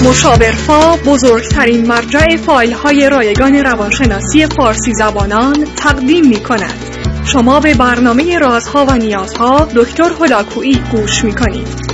مشاورفا بزرگترین مرجع فایل‌های رایگان روانشناسی فارسی زبانان تقدیم می‌کند. شما به برنامه رازها و نیازها دکتر هلاکویی گوش می‌کنید.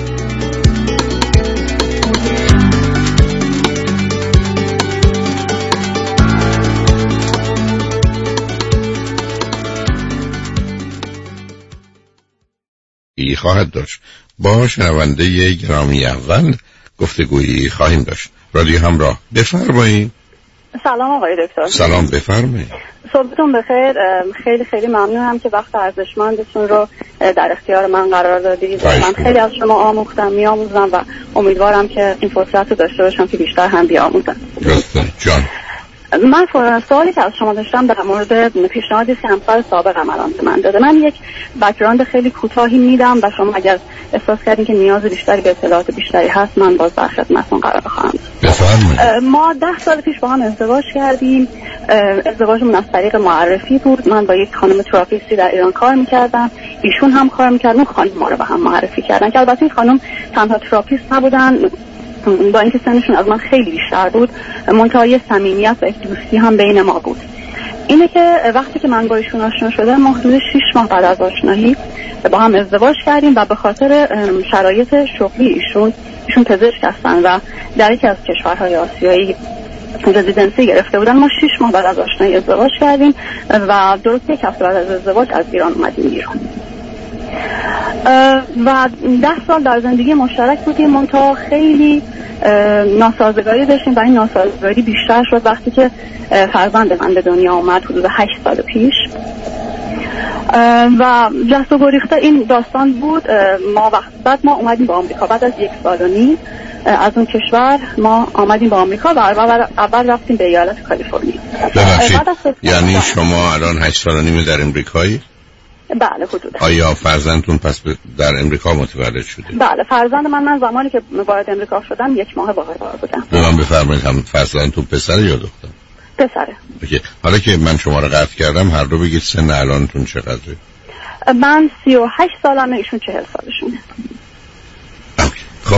خواهد داشت. با شنونده گرامی اول گفتگویی خواهیم داشت. رادیو همراه، بفرمایید. سلام آقای دکتر. سلام، بفرمایید. صبحتون بخیر. خیلی خیلی ممنونم که وقت ارزشمندتون رو در اختیار من قرار دادید. من خیلی از شما آموختم، میآموزم و امیدوارم که این فرصت رو داشته باشم که بیشتر هم بیاموزم. درسته جان. من سوالی که از شما داشتم در مورد پیشنهادی که همسر سابقم الان به من داده. من یک بک‌گراند خیلی کوتاهی میدم و شما اگر احساس کردین که نیاز بیشتری به اطلاعات بیشتری هست من باز در خدمتتون قرار خواهم داد. ما 10 سال پیش با هم ازدواج کردیم. ازدواجمون از طریق معرفی بود. من با یک خانم تراپیستی در ایران کار میکردم، ایشون هم کار میکردن، خانم ما رو به هم معرفی کردن که البته این خانم تنها تراپیست نبودن، با اینکه سنشون از من خیلی بیشتر بود، منتها یه صمیمیت و یک دوستی هم بین ما بود. اینه که وقتی که من با ایشون آشنا شدم، ما حدود 6 ماه بعد از آشنایی با هم ازدواج کردیم و به خاطر شرایط شغلی ایشون پزشک هستن و در یکی از کشورهای آسیایی رزیدنسی گرفته بودن. ما 6 ماه بعد از آشنایی ازدواج کردیم و درست 1 هفته بعد از ازدواج از ایران اومدیم ایران و 10 سال در زندگی مشترک بودیم. منتها خیلی ناسازگاری داشتیم و این ناسازگاری بیشتر شد وقتی که فرزند من به دنیا آمد حدود 8 سال پیش و جست و گریخته این داستان بود. بعد ما اومدیم به آمریکا بعد از 1 سال و نیم از اون کشور. ما آمدیم به آمریکا و اول رفتیم به ایالت کالیفرنیا. یعنی شما الان 8 سال و نیم در امریکایی؟ بله حدودا. آیا فرزندتون پس در امریکا متولد شده؟ بله، فرزند من زمانی که وارد امریکا شدم 1 ماه وارد بودم. من بفرمایید هم فرزندتون پسر یا دختر؟ پسره. اوکی. حالا که من شما رو قطع کردم هر دو بگید سن الانتون چقدره؟ من 38 سالمه، ایشون 40 سالشونه. اوکی. خب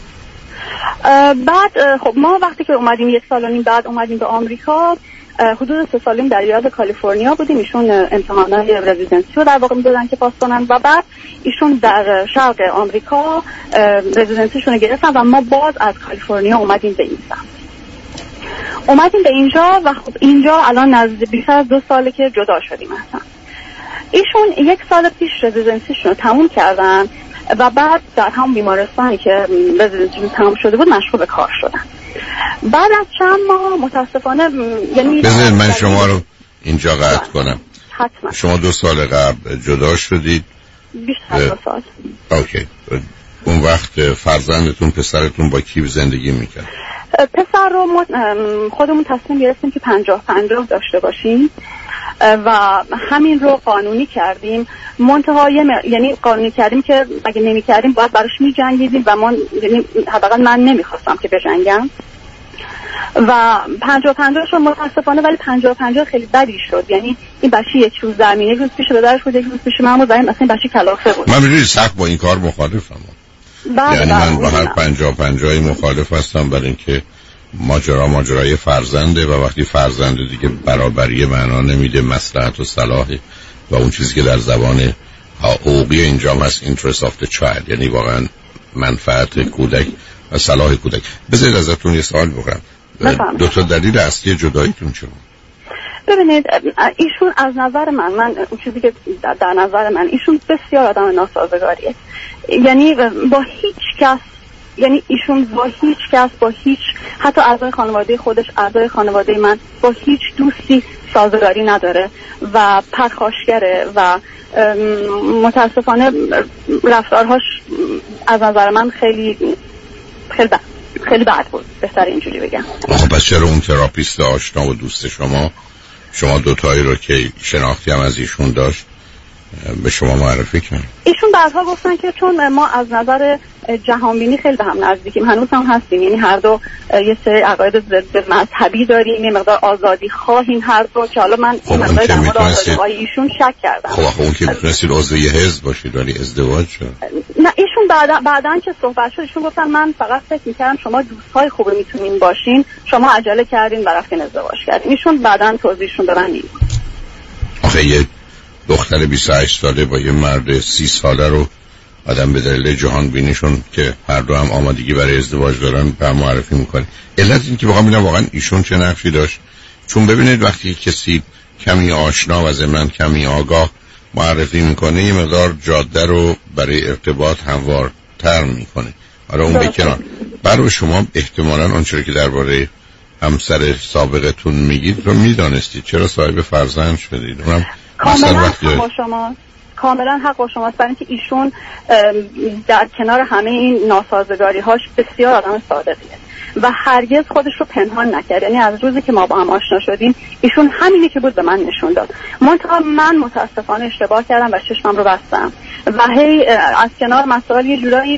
بعد خب ما وقتی که اومدیم 1 سال و نیم بعد اومدیم به آمریکا، حدود 3 سالیم در ایالت کالیفرنیا بودیم. ایشون امتحانات رزیدنسی رو در واقع می‌دادن که پاس کنن و بعد ایشون در شرق آمریکا رزیدنسیشون رو گرفتن و ما باز از کالیفرنیا اومدیم به این سمت. اومدیم به اینجا و خب اینجا الان نزدیک بیشتر از 2 ساله که جدا شدیم اصلا. ایشون 1 سال پیش رزیدنسیشون رو تموم کردن و بعد در هم بیمارستانی که رزیدنسیشون تموم شده بود مشغول به کار شدن. بعد از چند ماه متاسفانه یعنی بذارید من شما رو اینجا قطع کنم. حتما. شما 2 سال قبل جدا شدید؟ بیشتر 2 سال. اوکی. اون وقت فرزندتون پسرتون با کی زندگی میکرد؟ پسر رو خودمون تصمیم گرفتیم که 50-50 داشته باشیم و همین رو قانونی کردیم. منتها یعنی قانونی کردیم که اگه نمی کردیم باید براش می جنگیدیم و ما یعنی حداقل من نمیخواستم که بجنگم و 50-50 شد متاسفانه، ولی 50-50 خیلی بدی شد. یعنی این بچه 1 روز زمین، 1 روز پیش به درش بود، 1 روز پیش من بود و این اصلا بچه کلافه بود. من میدونی سخت با این کار مخالفم. یعنی من با هر 50-50 مخالف هستم، برای اینکه ماجرای فرزنده و وقتی فرزند دیگه برابری معنا نمیده، مصلحت و صلاح و اون چیزی که در زبان حقوقی اینجا هست interest of the child، یعنی واقعا منفعت کودک و صلاح کودک. بذارید ازتون یه سوال بکنم. 2 تا دلیل اصلی جداییتون چه بود؟ ببینید ایشون از نظر من اون چیزی که در نظر من ایشون بسیار آدم ناسازگاریه. یعنی با هیچ کس، یعنی ایشون با هیچ کس، با هیچ حتی اعضای خانواده خودش، اعضای خانواده من، با هیچ دوستی سازگاری نداره و پرخاشگره و متاسفانه رفتارهاش از نظر من خیلی بد بود، بهتر اینجوری بگم. خب پس چرا اون تراپیست آشنا و دوست شما 2 تایی رو که شناختی هم از ایشون داشت به شما معرفی کردن؟ ایشون بعدها گفتن که چون ما از نظر جهانبینی خیلی به هم نزدیکیم، هنوز هم هستیم، یعنی هر دو یه سری عقاید ضد مذهبی داریم، یه مقدار آزادی خواهیم هر دو، که حالا من این مقدار در مورد آزادی‌های ایشون شک کردم. خب اون که میتونستید عضو یه حزب باشید ولی ازدواج شد. نه ایشون بعداً که صحبت شد ایشون گفتن من فقط فکر می‌کردم شما دوستای خوب میتونین باشین، شما عجله کردین و رفتین ازدواج کردین. ایشون بعداً توضیحشون دادن نیست. آخه یه دختر 28 ساله با یه مرد 30 ساله رو آدم به دلیل جهان بینیشون که هر دو هم آمادگی برای ازدواج دارن به معرفی میکنه. علت این که بخوام ببینم واقعا ایشون چه نقشی داشت، چون ببینید وقتی کسی کمی آشنا و ضمن کمی آگاه معرفی میکنه یه مقدار جاده رو برای ارتباط هموارتر میکنه. حالا اون بکنار برای شما احتمالاً آنچه که درباره همسر سابقتون میگید رو میدانستید، چرا صاحب فرزند شدید؟ اونم کاملا حق با شما، کاملا حق با شماست، برای اینکه ایشون در کنار همه این ناسازگاری هاش بسیار آدم صادقیه و هرگز خودش رو پنهان نکرد. یعنی از روزی که ما با هم آشنا شدیم ایشون همینی که بود به من نشون داد. من متاسفانه اشتباه کردم و چشمم رو بستم و هی از کنار مسائل یه جورایی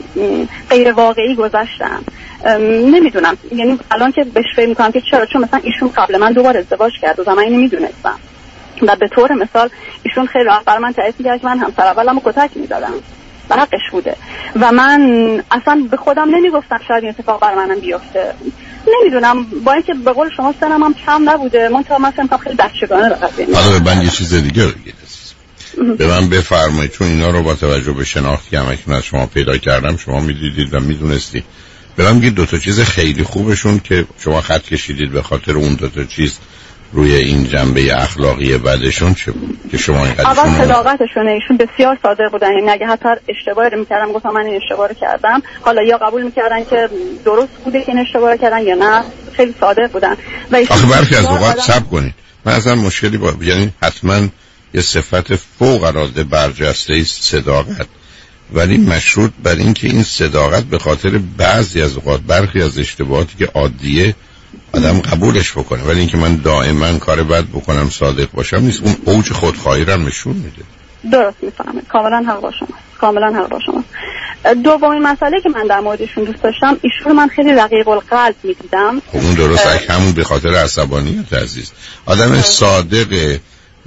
غیر واقعی گذاشتم. نمیدونم، یعنی الان که بهش فکر میکنم که چرا، چون مثلا ایشون قبل من دوبار ازدواج کرد و من اینو میدونستم و به طور مثال ایشون خیلی راحت برای من تعریف می‌کرد که من همسر اولمو کتک می‌زدم و حقش بوده و من اصلا به خودم نمیگفتم شاید این اتفاق برای منم بیفته. نمیدونم، با اینکه به قول شما سنم هم کم نبوده، من تا مثلا خیلی بچگانه رفتم. حالا من یه چیز دیگه رو بگید، به من بفرمایید، چون اینا رو با توجه به شناختی هم اکنون از شما پیدا کردم، شما میدیدید و میدونستید. به من بگید دو تا چیز خیلی خوبشون که شما خط کشیدید به خاطر اون دو تا چیز روی این جنبه اخلاقی بعدشون چه بود که شما اینقدر اول صداقتشونه. ایشون بسیار صادق بودن، یعنی اگه حتی اشتباهی رو می‌کردم گفتم من این اشتباه رو کردم، حالا یا قبول می‌کردن که درست بوده که این اشتباه رو کردن یا نه، خیلی صادق بودن. و آخه برخی از اوقات صبر کنید، من اصلا مشکلی با، یعنی حتما یه صفت فوق العاده برجسته است صداقت، ولی مشروط بر این که این صداقت به خاطر بعضی از اوقات برخی از اشتباهاتی که عادیه آدم قبولش بکنه، ولی اینکه من دائما کار بد بکنم صادق باشم نیست. اون اوج خودخواهی رو نشون میده. درست میفهمم، کاملا حق با شما، کاملا حق با شما. دومین مسئله که من در موردشون دوست داشتم، ایشون من خیلی رقیق القلب میدیدم. خب اون درست همون به خاطر عصبانیت عزیز. آدم صادق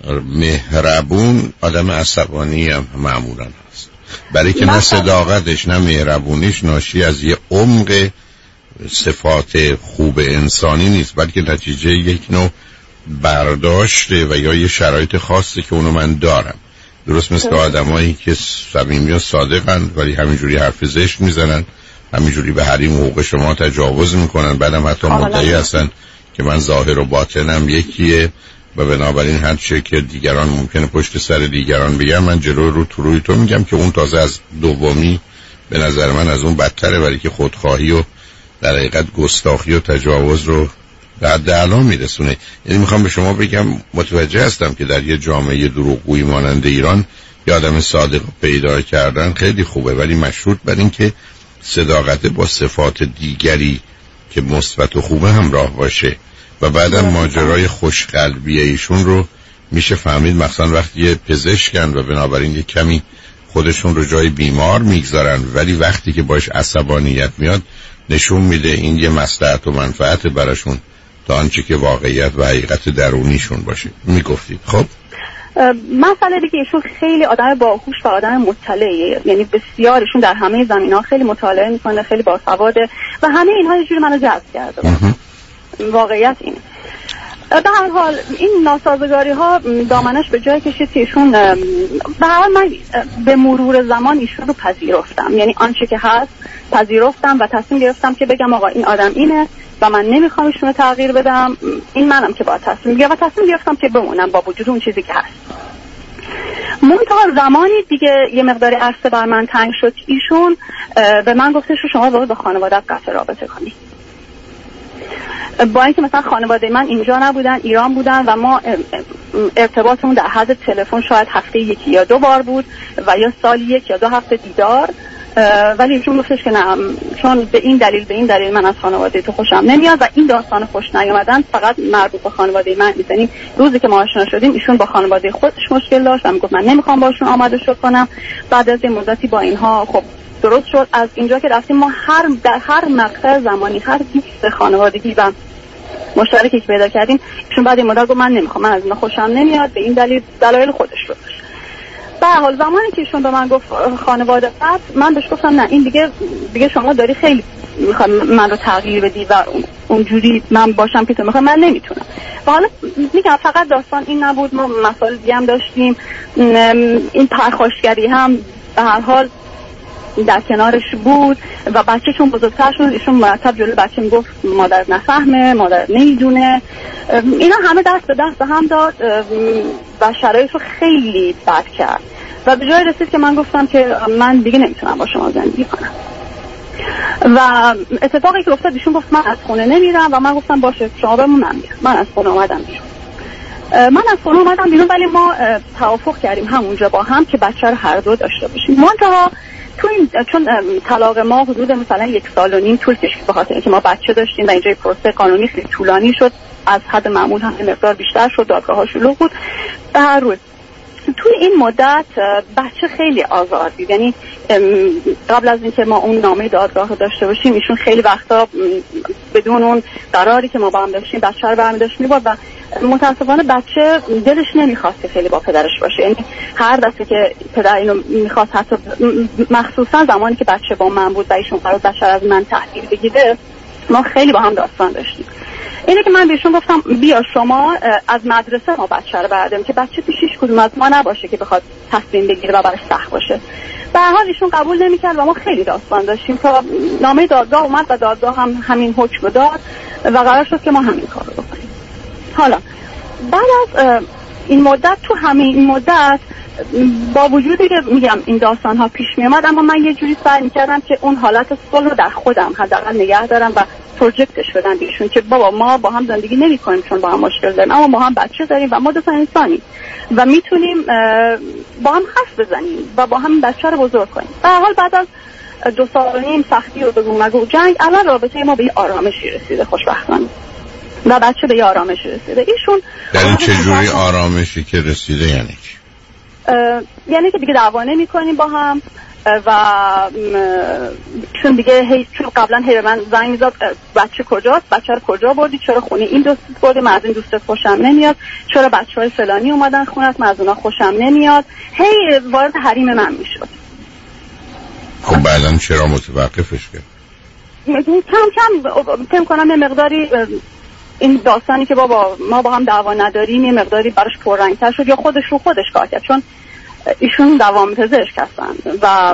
مهربون آدم عصبانی هم معمولا هست، برای که نه صداقتش نه مهربونیش ناشی از یه عمق صفات خوب انسانی نیست، بلکه نتیجه یک نوع برداشته و یا یه شرایط خاصی که اونو من دارم. درست مثل آدمایی که صمیمی و صادقن ولی همینجوری حرف زشت میزنن، همینجوری به حریم و حقوق شما تجاوز میکنن، بعدم حتی مدعی هستن که من ظاهر و باطنم یکیه و بنابراین هر چه که دیگران ممکنه پشت سر دیگران بگن من جلو رو تو روی تو میگم، که اون تازه از دومی به نظر من از اون بدتره، ولی که خودخواهی و در حقیقت گستاخی و تجاوز رو به حد اعلا میرسونه. یعنی میخوام به شما بگم متوجه هستم که در یه جامعه دروغگویی مانند ایران یه آدم صادق پیدا کردن خیلی خوبه، ولی مشروط بر این که صداقت با صفات دیگری که مثبت و خوبه همراه باشه. و بعدم ماجرای خوشقلبی ایشون رو میشه فهمید، مثلا وقتی یه پزشکن و بنابراین یه کمی خودشون رو جای بیمار میگذارن، ولی وقتی که باش عصبانیت میاد نشون میده این یه مصلحت و منفعت براشون تا آنچه که واقعیت و حقیقت درونیشون باشه. میگفتید خب مسئله دیگه ایشون خیلی آدم باهوش و آدم مطلعه، یعنی بسیارشون در همه زمینه‌ها خیلی مطالعه میکنه، خیلی باسواده و همه اینها یه جوری منو جذب کرده. واقعیت اینه. به هر حال این ناسازگاری ها دامنش به جای کشید که ایشون به هر حال من به مرور زمان ایشون رو پذیرفتم، یعنی آنچه که هست پذیرفتم و تصمیم گرفتم که بگم آقا این آدم اینه و من نمیخوام ایشون رو تغییر بدم، این منم که باید تصمیم بگیرم و تصمیم گرفتم که بمونم با وجود اون چیزی که هست. منتها زمانی دیگه یه مقدار عرصه بر من تنگ شد، ایشون به من گفتش شما باید با خانواده‌ات قطع رابطه کنی. با اینکه مثلا خانواده من اینجا نبودن، ایران بودن و ما ارتباطمون در حد تلفن شاید هفته یکی یا دو بار بود و یا سال یک یا دو هفته دیدار ولی ایشون گفتش که نه، چون به این دلیل من از خانواده تو خوشم نمیاد و این داستان خوش نیومدن فقط مربوط به خانواده من نیست. یعنی روزی که ما آشنا شدیم ایشون با خانواده خودش مشکل داشت و میگفت من نمیخوام باشون آمده شو کنم. بعد از این مدتی با اینها خب درست شد. از اینجا که رفتیم ما در هر مقطع زمانی هر دوست خانوادگی و مشترکی که پیدا کردیم ایشون بعد این مدت گفت من نمیخوام، من از اینا خوشم نمیاد، به این دلایل خودش رو داشت. به هر حال زمانی که ایشون به من گفت خانواده بعد، من بهش گفتم نه این دیگه شما داری خیلی میخوای من رو تغییر بدی و اونجوری من باشم که تو میخوای، من نمیتونم. و حالا میگم فقط داستان این نبود، ما مسائل دیگه هم داشتیم. این پرخاشگری هم به هر حال در کنارش بود و بچه چون بزرگتر شد ایشون مرتب جلوی بچه میگفت مادر نفهمه، مادر نمیدونه. اینا همه دست به دست هم داد و شرایط رو خیلی بد کرد و به جای رسید که من گفتم که من دیگه نمیتونم با شما زندگی کنم. و اتفاقی که افتاد ایشون گفت من از خونه نمیرم و من گفتم باشه شما بمون، من میرم. من از خونه اومدم بیرون ولی ما توافق کردیم همونجا با هم که بچه رو هر دو داشته باشیم. منتها چون طلاق ما حدود مثلا 1.5 سال طول کشید به خاطر اینکه ما بچه داشتیم و اینجا پروسه قانونی خیلی طولانی شد، از حد معمول هم مقدار بیشتر شد، دادگاه‌ها شلوغ بود. به هر روز توی این مدت بچه خیلی آزار دید. یعنی قبل از اینکه ما اون نامه دادگاه رو داشته باشیم ایشون خیلی وقتا بدون اون قراری که ما با هم داشتیم بچه رو برمی داشت میبرد و متاسفانه بچه دلش نمیخواست که خیلی با پدرش باشه. یعنی هر دفعه که پدر اینو میخواست، حتی مخصوصا زمانی که بچه با من بود و ایشون قرار بچه از من تحویل بگیره، ما خیلی با هم داستان داشتیم. اینه که من بهشون گفتم بیا شما از مدرسه ما بچه رو برداریم که بچه پیش هیچ کدوم از ما نباشه که بخواد تصمیم بگیره و براش سخت باشه. به هر حال ایشون قبول نمی‌کرد و ما خیلی داستان داشتیم تا نامه دادگاه اومد و دادگاه هم همین حکم داد و قرار شد که ما همین کار رو بکنیم. حالا بعد از این مدت، تو همین مدت با وجودی که میگم این داستان ها پیش می اومد، اما من یه جوری سعی می‌کردم که اون حالت صلح رو در خودم حداقل نگه دارم و پروژکتش بدم بهشون که بابا ما با هم زندگی نمی‌کنیم چون با هم مشکل داریم، اما ما هم بچه داریم و ما دو تا انسانیم و میتونیم با هم حرف بزنیم و با هم بچه رو بزرگ کنیم. به هر حال بعد از 2.5 سال سختی و بگو مگو جنگ، الان رابطه ما به یه آرامشی رسیده خوشبختانه و بچه به یه آرامشی رسیده. ایشون یعنی چه جوری آرامشی که رسیده یعنی چی؟ یعنی که دیگه دعوا نمی‌کنیم با هم و چون دیگه چون قبلا به من زنگ می‌زد بچه کجاست، بچه رو کجا بردی، چرا خونه این دوست بردی، من از این دوستت خوشم نمیاد، چرا بچه‌های فلانی اومدن خونت، من از اونها خوشم نمیاد، هی وارد حریم من میشد. خب بعداً چرا متوقفش کرد؟ کم فکر کنم یه مقداری این داستانی که بابا ما با هم دعوا نداریم یه مقداری براش پررنگ‌تر شد، یا خودش کار کرد، چون ایشون دوام پزشک هستن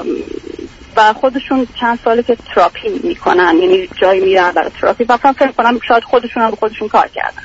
و خودشون چند ساله که تراپی میکنن، یعنی جایی میرن برای تراپی و فکر کنم شاید خودشون هم به خودشون کار کردن.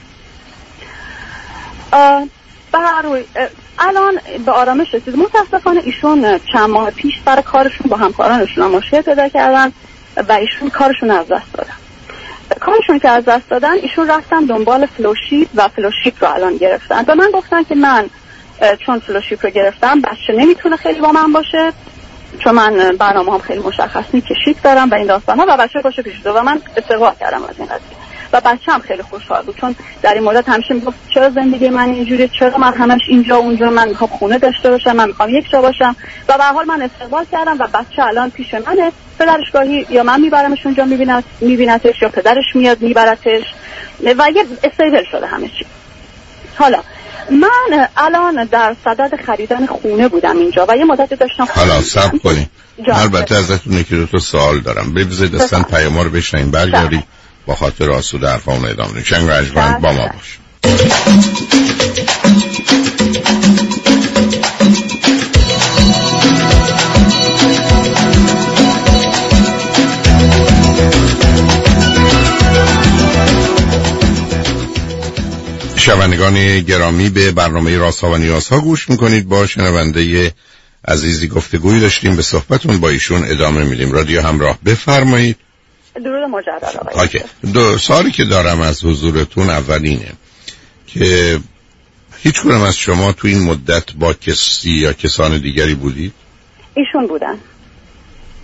به هر روی الان به آرامش رسید. متاسفانه ایشون چند ماه پیش برای کارشون با همکارانشون مشکل پیدا کردن و ایشون کارشون از دست دادن. کارشون که از دست دادن ایشون رفتن دنبال فلوشیپ و فلوشیپ رو الان گرفتن و من گفتن که من چون فلوشیپ رو گرفتم بچه نمیتونه خیلی با من باشه، چون من برنامه هم خیلی مشخصی کشید دارم و این داستان ها و بچه باشه پیش دو و من استقبال کردم از این قضیه و بچه هم خیلی خوشحال بود، چون در این مدت همیشه میگفت چرا زندگی من اینجوریه، چرا من همش اینجا اونجا، من میخوام خونه داشته باشم، من میخوام یک جا باشم و به هر حال من استقبال کردم و بچه الان پیش منه. پدرش گاهی یا من میبرمش اونجا میبینتش یا پدرش میاد میبرتش و یه استیبل شده همه چی. حالا من الان در صدد خریدن خونه بودم اینجا و یه مدت داشتم. حالا صبر کنیم، البته ازتون یکی دو تا سوال دارم، بذارید اصلا پیاما رو بشنیم برگردی با خاطر آسوده حرفامون ادامه بدیم. چنگ رجمند با ما باش. شنوندگان گرامی، به برنامه رازها و نیازها گوش میکنید. با شنونده عزیزی گفتگویی داشتیم، به صحبتون با ایشون ادامه میدیم. رادیو همراه، بفرمایید. درود مجدد آقای. دو سوالی که دارم از حضورتون اولینه که هیچ کدوم از شما تو این مدت با کسی یا کسان دیگری بودید؟ ایشون بودن.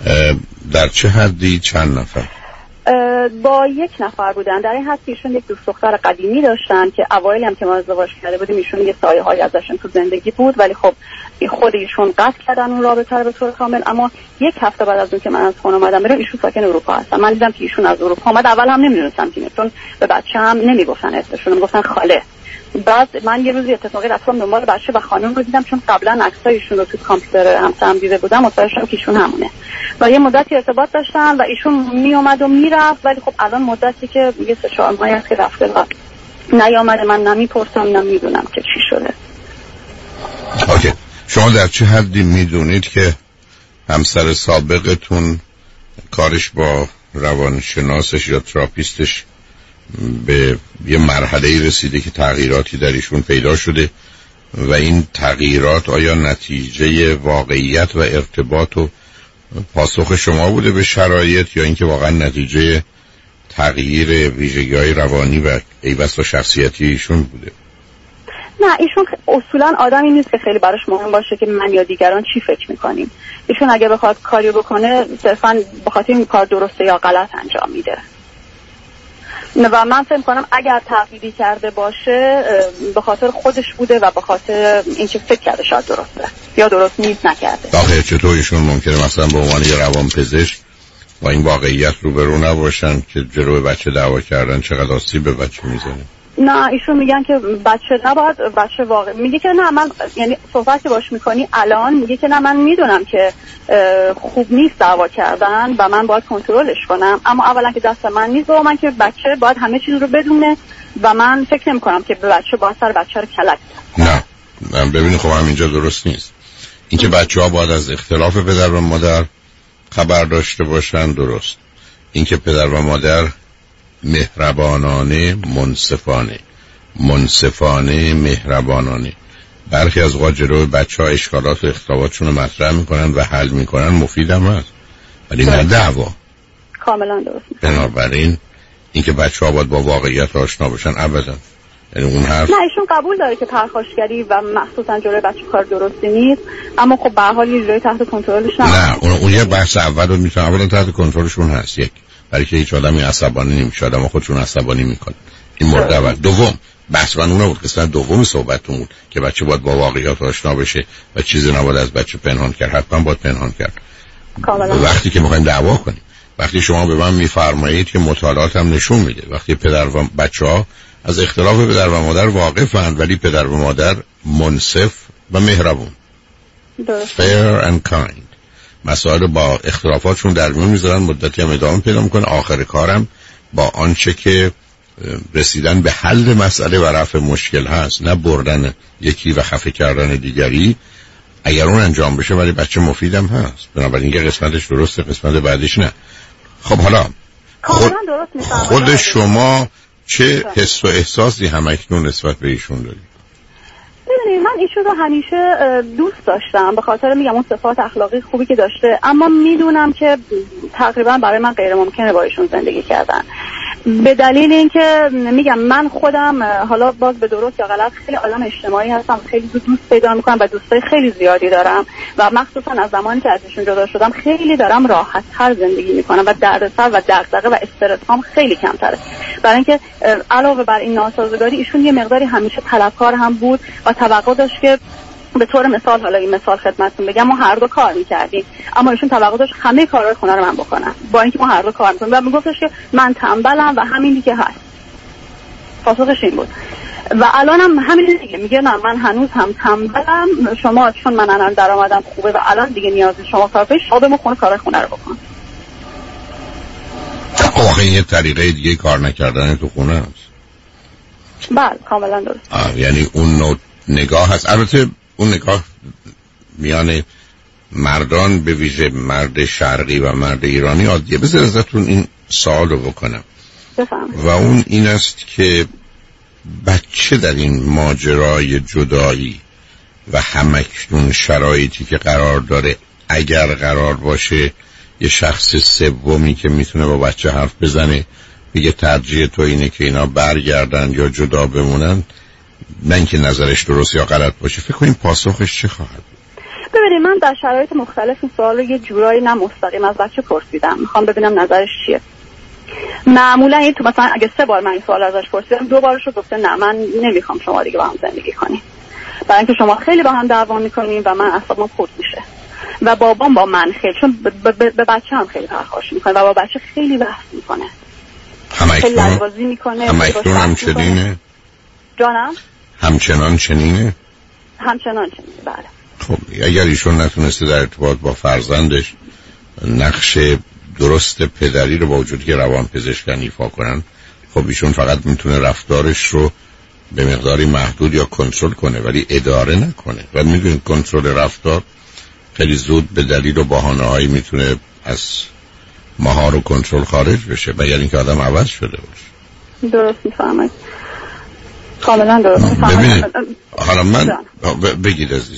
در چه حدی چند نفر؟ با یک نفر بودن. در این حد که ایشون یک دوست دختر قدیمی داشتن که اوایل هم که ما ازدواج کرده بودیم ایشون یه سایه های ازشون تو زندگی بود، ولی خب خود ایشون قطع کردن اون رابطه رو به طور کامل. اما یک هفته بعد از اون که من از خونه اومدم برم، ایشون ساکن اروپا هستن، من دیدم که ایشون از اروپا اومد. اول هم نمیدونستم که چون به بچه هم نمیگفتن اسمشون، میگفتن خاله. بعد من یه روزی اتفاقی رفتم دنبال بچه و خانم رو دیدم، چون قبلا عکسای ایشون رو تو کامپیوتر همسرم دیده بودم، متوجه شدم که ایشون همونه و یه مدتی ارتباط داشتن و ایشون می اومد و میرفت. ولی خب الان مدتی که یه 3-4 ماهی هست که رفته و نیامده، من نمیپرسم نمیدونم که چی شده. اوکی. شما در چه حدی میدونید که همسر سابقتون کارش با روانشناسش یا تراپیستش به یه مرحله رسیده که تغییراتی در ایشون پیدا شده و این تغییرات آیا نتیجه واقعیت و ارتباط و پاسخ شما بوده به شرایط یا اینکه واقعا نتیجه تغییر ویژگی‌های روانی و ایبس و شخصیتی ایشون بوده؟ نه، ایشون اصولا آدمی نیست که خیلی براش مهم باشه که من یا دیگران چی فکر میکنیم. ایشون اگه بخواد کاری بکنه صرفا به خاطر این کار درسته یا غلط انجام میده و من فکر کنم اگر تغییری کرده باشه به خاطر خودش بوده و به خاطر اینکه فکر کرده شاید درسته یا درست نیست نکرده. آخه چطور ایشون ممکنه مثلا به عنوان یه روانپزشک با این واقعیت روبرو نباشن که جلوی بچه دعوا کردن چقدر آسیب به بچه میزنه؟ نه، ایشون میگن که بچه نباید، بچه واقع میگه که نه، من یعنی صحبت که باش میکنی الان میگه که نه، من میدونم که خوب نیست دعوا کردن و من باید کنترلش کنم، اما اولا که دست من نیست و من که بچه باید همه چیز رو بدونه و من فکر نمی کنم که به بچه باید سر بچه رو کلک نه ببینید خب هم اینجا درست نیست. اینکه بچه ها باید از اختلاف پدر و مادر خبر داشته باشن درست. اینکه پدر و مادر مهربانانه منصفانه مهربانانه برخی از اوقات جلوی بچه‌ها اشکالات و اختلافاتشون رو مطرح میکنن و حل میکنن، مفید هم هست ولی نه دعوا. کاملا درست. بنابراین اینکه بچه‌ها باید با واقعیت آشنا باشن ابدا، یعنی اون حرف نه، ایشون قبول داره که پرخاشگری و مخصوصا جلوی بچه کار درستی نیست، اما خب به هر حال یه جوری تحت کنترلش نه اون یه بحث اول رو میتونه اولا تحت کنترلشون هست، یک برای که هیچ آدمی عصبانی نمیشه، آدم خودشون عصبانی میکنه. این مورد اول. دوم بحث من اون بود، قسمت دوم صحبتتون بود که بچه باید با واقعیت آشنا بشه و چیزی نباید از بچه پنهان کرد. حتما باید پنهان کرد وقتی که میخوایم دعوا کنیم. وقتی شما به من میفرمایید که مطالعات هم نشون میده وقتی پدر و بچه‌ها از اختلاف پدر و مادر واقفند ولی پدر و مادر منصف و مهربون، fair and kind، مسائل با اختلافاتشون در میون میذارن، مدتی هم ادامه پیدا میکنه، آخر کارم با آنچه که رسیدن به حل مسئله و رفع مشکل هست، نه بردن یکی و خفه کردن دیگری. اگر اون انجام بشه ولی بچه مفیدم هست، بنابراین که قسمتش درسته قسمت بعدش نه. خب حالا خود شما چه حس و احساسی همکنون نسبت به ایشون دارید؟ ببینید من ایشون رو همیشه دوست داشتم به خاطر میگم اون صفات اخلاقی خوبی که داشته، اما میدونم که تقریبا برای من غیر ممکنه با ایشون زندگی کردن، به دلیل اینکه میگم من خودم حالا باز به درست یا غلط خیلی آدم اجتماعی هستم، خیلی دوست پیدا میکنم و دوستای خیلی زیادی دارم و مخصوصا از زمانی که ازشون جدا شدم خیلی دارم راحت تر زندگی میکنم و دردسر و دغدغه و استرس هم خیلی کمتره. برای اینکه علاوه بر این ناسازگاری ایشون یه مقداری همیشه طلبکار هم بود و توقع داشت که به طور مثال، حالا این مثال خدمتتون بگم، ما هر دو کار میکردیم اما ایشون توقع داشت همه کارهای خونه رو من بکنم با اینکه ما هر دو کار میکنیم و میگفتش که من تنبلم و همینی که هست. پاسخش این بود و الان هم همین دیگه میگه نه من هنوز هم تنبلم، شما چون من الان درآمدم خوبه و الان دیگه نیازی شما کار پیش شما خونه کارهای خونه رو بکن. واقعا یه طریقه دیگه کار نکردن تو خونه هست. بله کاملا درست. یعنی اون نوع نگاه هست. البته اون نگاه میان مردان به ویژه مرد شرقی و مرد ایرانی عادیه. بذار ازتون این سوال رو بکنم و اون این است که بچه در این ماجرای جدایی و همکنون شرایطی که قرار داره، اگر قرار باشه یه شخص سومی که میتونه با بچه حرف بزنه بگه ترجیح تو اینه که اینا برگردن یا جدا بمونن، نه اینکه نظرش درست یا غلط باشه، فکر کنیم پاسخش چه خواهد بود؟ ببینید من در شرایط مختلف این سوال رو یه جورایی نه مستقیم از بچه پرسیدم، میخوام ببینم نظرش چیه. معمولا تو مثلا اگه 3 بار من این سوال ازش پرسیدم 2 بارش رو گفته نه من نمیخوام شما دیگه با هم زندگی کنیم، برای اینکه شما خیلی با هم دعوا میکنیم و من اعصابم خورد میشه و بابام با من خیلی چون به بچه هم خیلی پرخاش میکنه و با بچه خیلی بحث میکنه، خیلی لجبازی میکنه. همکنون همچنینه؟ جانم؟ همچنان چنینه؟ همچنان چنینه، بله. خب اگر ایشون نتونسته در ارتباط با فرزندش نقش درست پدری رو با وجودی که روان پزشکان ایفا کنن، خب ایشون فقط میتونه رفتارش رو به مقداری محدود یا کنترل کنه ولی اداره نکنه. و میدونید کنترل رفتار خیلی زود به دلیل و بهانه‌هایی میتونه از مهار و کنترل خارج بشه و یعنی که آدم عوض شده باشه. درست میفهمید، کاملا درست میفهمید. ببینید حالا من بگید عزیز،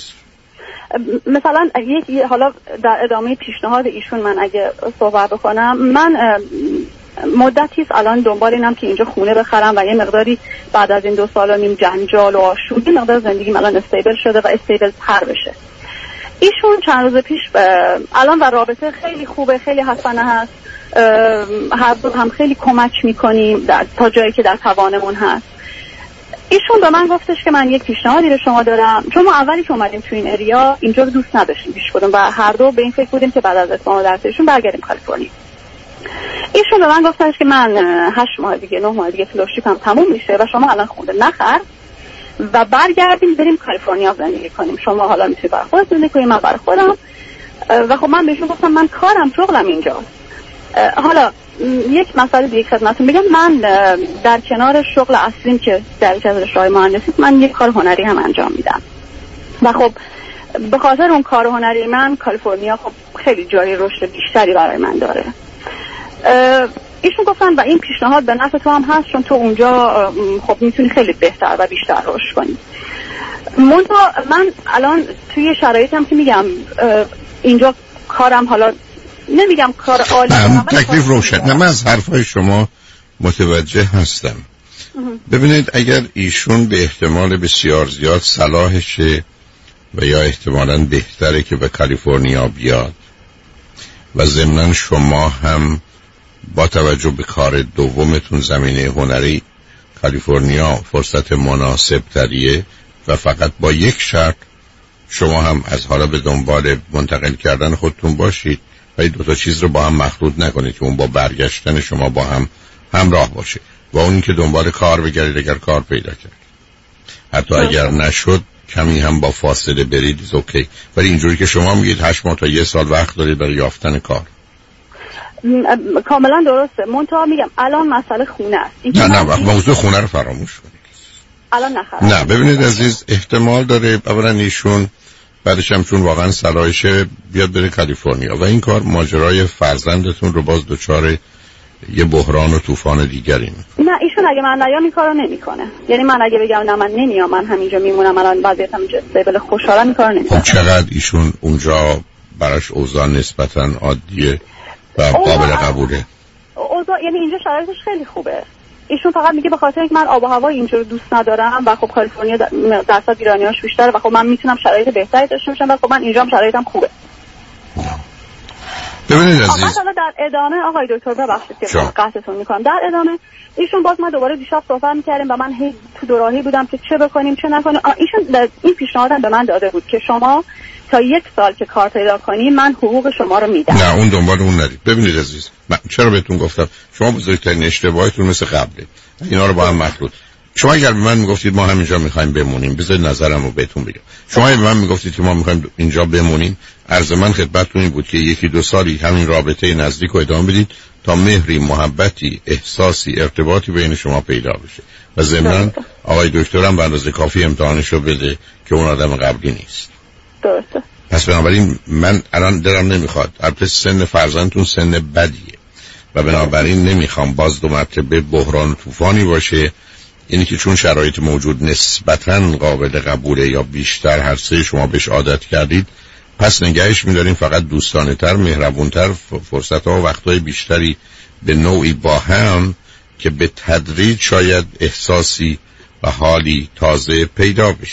مثلا حالا در ادامه پیشنهاد ایشون من اگه صحبت بکنم، من مدتیست الان دنبال اینم که اینجا خونه بخرم و یه مقداری بعد از این 2 سال و نیم جنجال و آشوب یه مقدار زندگیم الان استیبل شده و استیبل تر بشه. ایشون چند روز پیش الان و رابطه خیلی خوبه، خیلی حسنه هست، هر دو هم خیلی کمک میکنیم تا جایی که در توانمون هست. ایشون به من گفتش که من یک پیشنهادی به شما دارم، چون ما اولی که اومدیم تو این اریا اینجا رو دوست نداشتیم پیش کدوم و هر دو به این فکر بودیم که بعد از اتمام درسشون برگردیم کالیفرنیا. ایشون به من گفتش که من 8 ماه دیگه 9 ماه دیگه فلوشیپم تموم میشه و شما الان خونه نخر و برگردیم بریم کالیفرنیا زندگی کنیم، شما حالا میتونی برای خودت زندگی کنی، من برای خودم. و خب من بهشون گفتم من کارم شغلم اینجاست. حالا یک مسئله دیگه خدمتتون بگم، من در کنار شغل اصلیم که در یکی از رشته‌های مهندسی من یک کار هنری هم انجام میدم و خب به خاطر اون کار هنری من کالیفرنیا خب خیلی جای رشد بیشتری برای من داره. ایشون گفتن و این پیشنهاد به نفع تو هم هست چون تو اونجا خب میتونی خیلی بهتر و بیشتر رشد کنی. من الان توی شرایطم که میگم اینجا کارم، حالا نمیگم کار عالی، تکلیف روشن. نه من از حرفای شما متوجه هستم. ببینید اگر ایشون به احتمال بسیار زیاد صلاحشه و یا احتمالاً بهتره که به کالیفرنیا بیاد و ضمناً شما هم با توجه به کار دومتون زمینه هنری کالیفرنیا فرصت مناسب تریه و فقط با یک شرط شما هم از حالا به دنبال منتقل کردن خودتون باشید و این 2 چیز رو با هم مخلوط نکنید که اون با برگشتن شما با هم همراه باشه و اون که دنبال کار بگردید اگر کار پیدا کرد، حتی اگر نشد کمی هم با فاصله برید اوکی. ولی اینجوری که شما میگید 8 ماه تا 1 سال وقت دارید برای یافتن کار، کاملا درسته. منتها میگم الان مسئله خونه است. نه موضوع خونه رو فراموش کنید الان نه ببینید عزیز، احتمال داره اولا ایشون بعدش هم چون واقعا صلاحشه بیاد بره کالیفرنیا و این کار ماجرای فرزندتون رو باز دچار یه بحران و طوفان دیگری میکنه. نه ایشون اگه من نیام این کارو نمیکنه، یعنی من اگه بگم نه من نمیام من همینجا میمونم الان وضعیتم اینجا استیبل خوشحالم این کارو نمیکنه. خب چقدر ایشون اونجا براش اوضاع نسبتا عادیه و قابل قبوله؟ اوضاع یعنی اینجا شرایطش خیلی خوبه. ایشون فقط میگه به خاطر اینکه من آب و هوا اینجا رو دوست ندارم و خب کالیفرنیا درصد ایرانیاش بیشتره و خب من میتونم شرایط بهتری داشته باشم و خب من اینجام شرایطم خوبه. ببینید عزیز، حالا در ادامه آقای دکتر ببخشید که قطعتون میکنم، در ادامه ایشون باز ما دوباره دیشب صحبت میکردیم و من هی تو دوراهی بودم که چه بکنیم چه نکنیم. ایشون این پیشنهادم به من داده بود که شما تا 1 سال که کار پیدا کنی من حقوق شما رو میدم. نه اون دنبال اون نرید. ببینید عزیز، من چرا بهتون گفتم شما بزرگترین اشتباهتون مثل قبله، اینا رو با هم مخلوط. شما اگر به من میگفتید ما همینجا میخوایم بمونیم، بذارید نظرمو بهتون بگم. شما اگه به من میگفتید که ما میخوایم اینجا بمونیم، عرض من خدمتتون این بود که 1-2 سالی همین رابطه نزدیک رو ادامه بدید تا مهری، محبتی، احساسی، ارتباطی بین شما پیدا بشه و ضمناً آقای دکترم به اندازه کافی امتحانشو بده که اون آدم قبلی نیست. درسته. پس بنابراین من الان دلم نمیخواد، البته سن فرزندتون سن بدیه و بنابراین نمیخوام باز 2 مرتبه بحران طوفانی باشه. اینی که چون شرایط موجود نسبتاً قابل قبوله یا بیشتر هر سه شما بهش عادت کردید، پس نگهش می‌داریم فقط دوستانه تر، مهربون تر، فرصت‌ها و وقت‌های بیشتری به نوعی با هم که به تدریج شاید احساسی و حالی تازه پیدا بشه.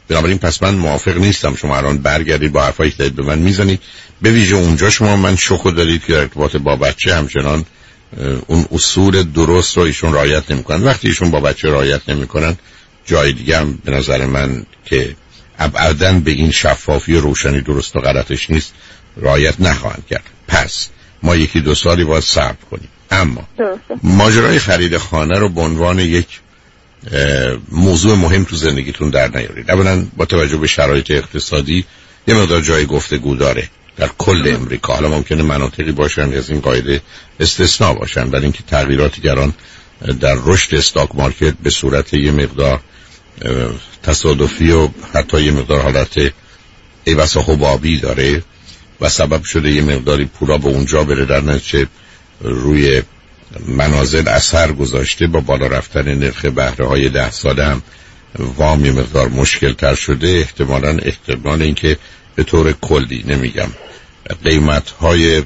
بنابراین پس من موافق نیستم شما الان برگردید با حرفایی که به من میزنید، به ویژه اونجا شما من شوخو دارید که در ارتباط با بچه همچنان اون اصول درست رو ایشون رعایت نمیکنن. وقتی ایشون با بچه رعایت نمیکنن، جای دیگه هم به نظر من که ابداً به این شفافی و روشنی درست و غلطش نیست رعایت نخواهند کرد. پس ما 1-2 سالی باید صبر کنیم. اما ماجرای خرید خانه رو به عنوان یک موضوع مهم تو زندگیتون در نیارید. اولا با توجه به شرایط اقتصادی یه مقدار جای گفتگو داره در کل امریکا. حالا ممکنه مناطقی باشن از این قاعده استثناء باشن، ولی اینکه تغییراتی گران در رشد استاک مارکت به صورت یه مقدار تصادفی و حتی یه مقدار حالت ایوسا حبابی داره و سبب شده یه مقداری پولا به اونجا بره، در نتیجه روی منازل اثر گذاشته، با بالا رفتن نرخ بهره های 10 ساله هم وام یه مقدار مشکل تر شده. احتمال اینکه به طور کلی نمیگم قیمت های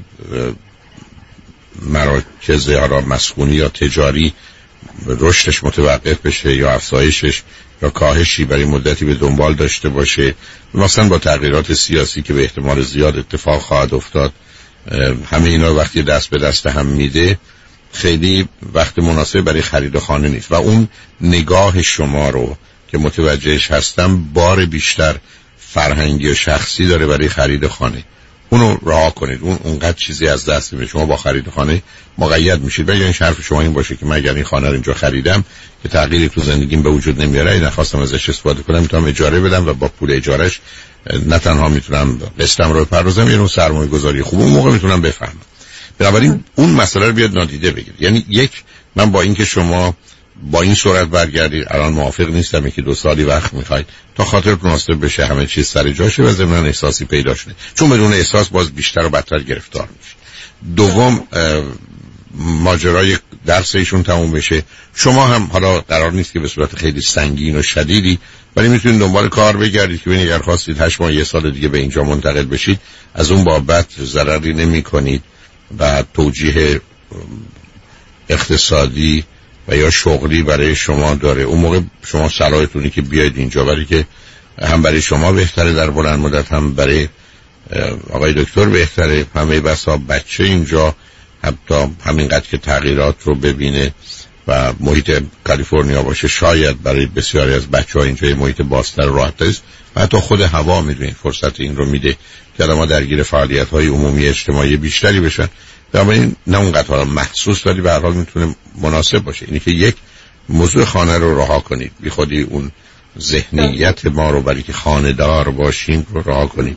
مراکز حالا مسکونی یا تجاری رشدش متوقف بشه یا افزایشش یا کاهشی برای مدتی به دنبال داشته باشه، مثلا با تغییرات سیاسی که به احتمال زیاد اتفاق خواهد افتاد. همه اینا وقتی دست به دست هم میده خیلی وقت مناسب برای خرید خانه نیست و اون نگاه شما رو که متوجهش هستم بار بیشتر فرهنگی و شخصی داره برای خرید خانه. اونو رها کنید. اونقدر چیزی از دست میره. شما با خرید خانه مقید میشید. ولی این حرف شما این باشه که من اگر این خانه رو اینجا خریدم که تغییری تو زندگیم به وجود نمیاره، اگه نخواستم ازش استفاده کنم میتونم اجاره بدم و با پول اجارهش نه تنها میتونم قسطم رو بپردازم، یه نوع سرمایه گذاری خوب اون موقع میتونم بفهمم. بنابراین اون مسئله رو بیاد نادیده بگیرید. یعنی یک، من با اینکه شما با این صورت برگردید الان موافق نیستم که 2 سالی وقت میخواید تا خاطر مناسب بشه، همه چیز سر جاشه و ضمن احساسی پیدا شده، چون بدون احساس باز بیشتر و بدتر گرفتار میشه. دوم، ماجرای درس ایشون تموم بشه. شما هم حالا قرار نیست که به صورت خیلی سنگین و شدیدی، ولی میتونید دنبال کار بگردید که ببینید اگر خواستید 8 ماه 1 سال دیگه به اینجا منتقل بشید از اون بابت ضرری نمی کنید و توجیه اقتصادی و یا شغلی برای شما داره. اون موقع شما صلاحتونی که بیاید اینجا، برای که هم برای شما بهتره در بلند مدت، هم برای آقای دکتر بهتره. همه بسا بچه اینجا حتی همینقدر که تغییرات رو ببینه و محیط کالیفرنیا باشه، شاید برای بسیاری از بچه‌ها اینجا محیط بازتر و راحت‌تر است و حتی خود هوا میدونید فرصت این رو میده که آدم‌ها درگیر فعالیت‌های عمومی اجتماعی بیشتری بشن. بنابراین نه اونقدر محسوس ولی به هر حال میتونه مناسب باشه. اینی که یک، موضوع خانه رو رها کنید، بی خودی اون ذهنیت ما رو برای که خانه دار باشیم رو رها کنید.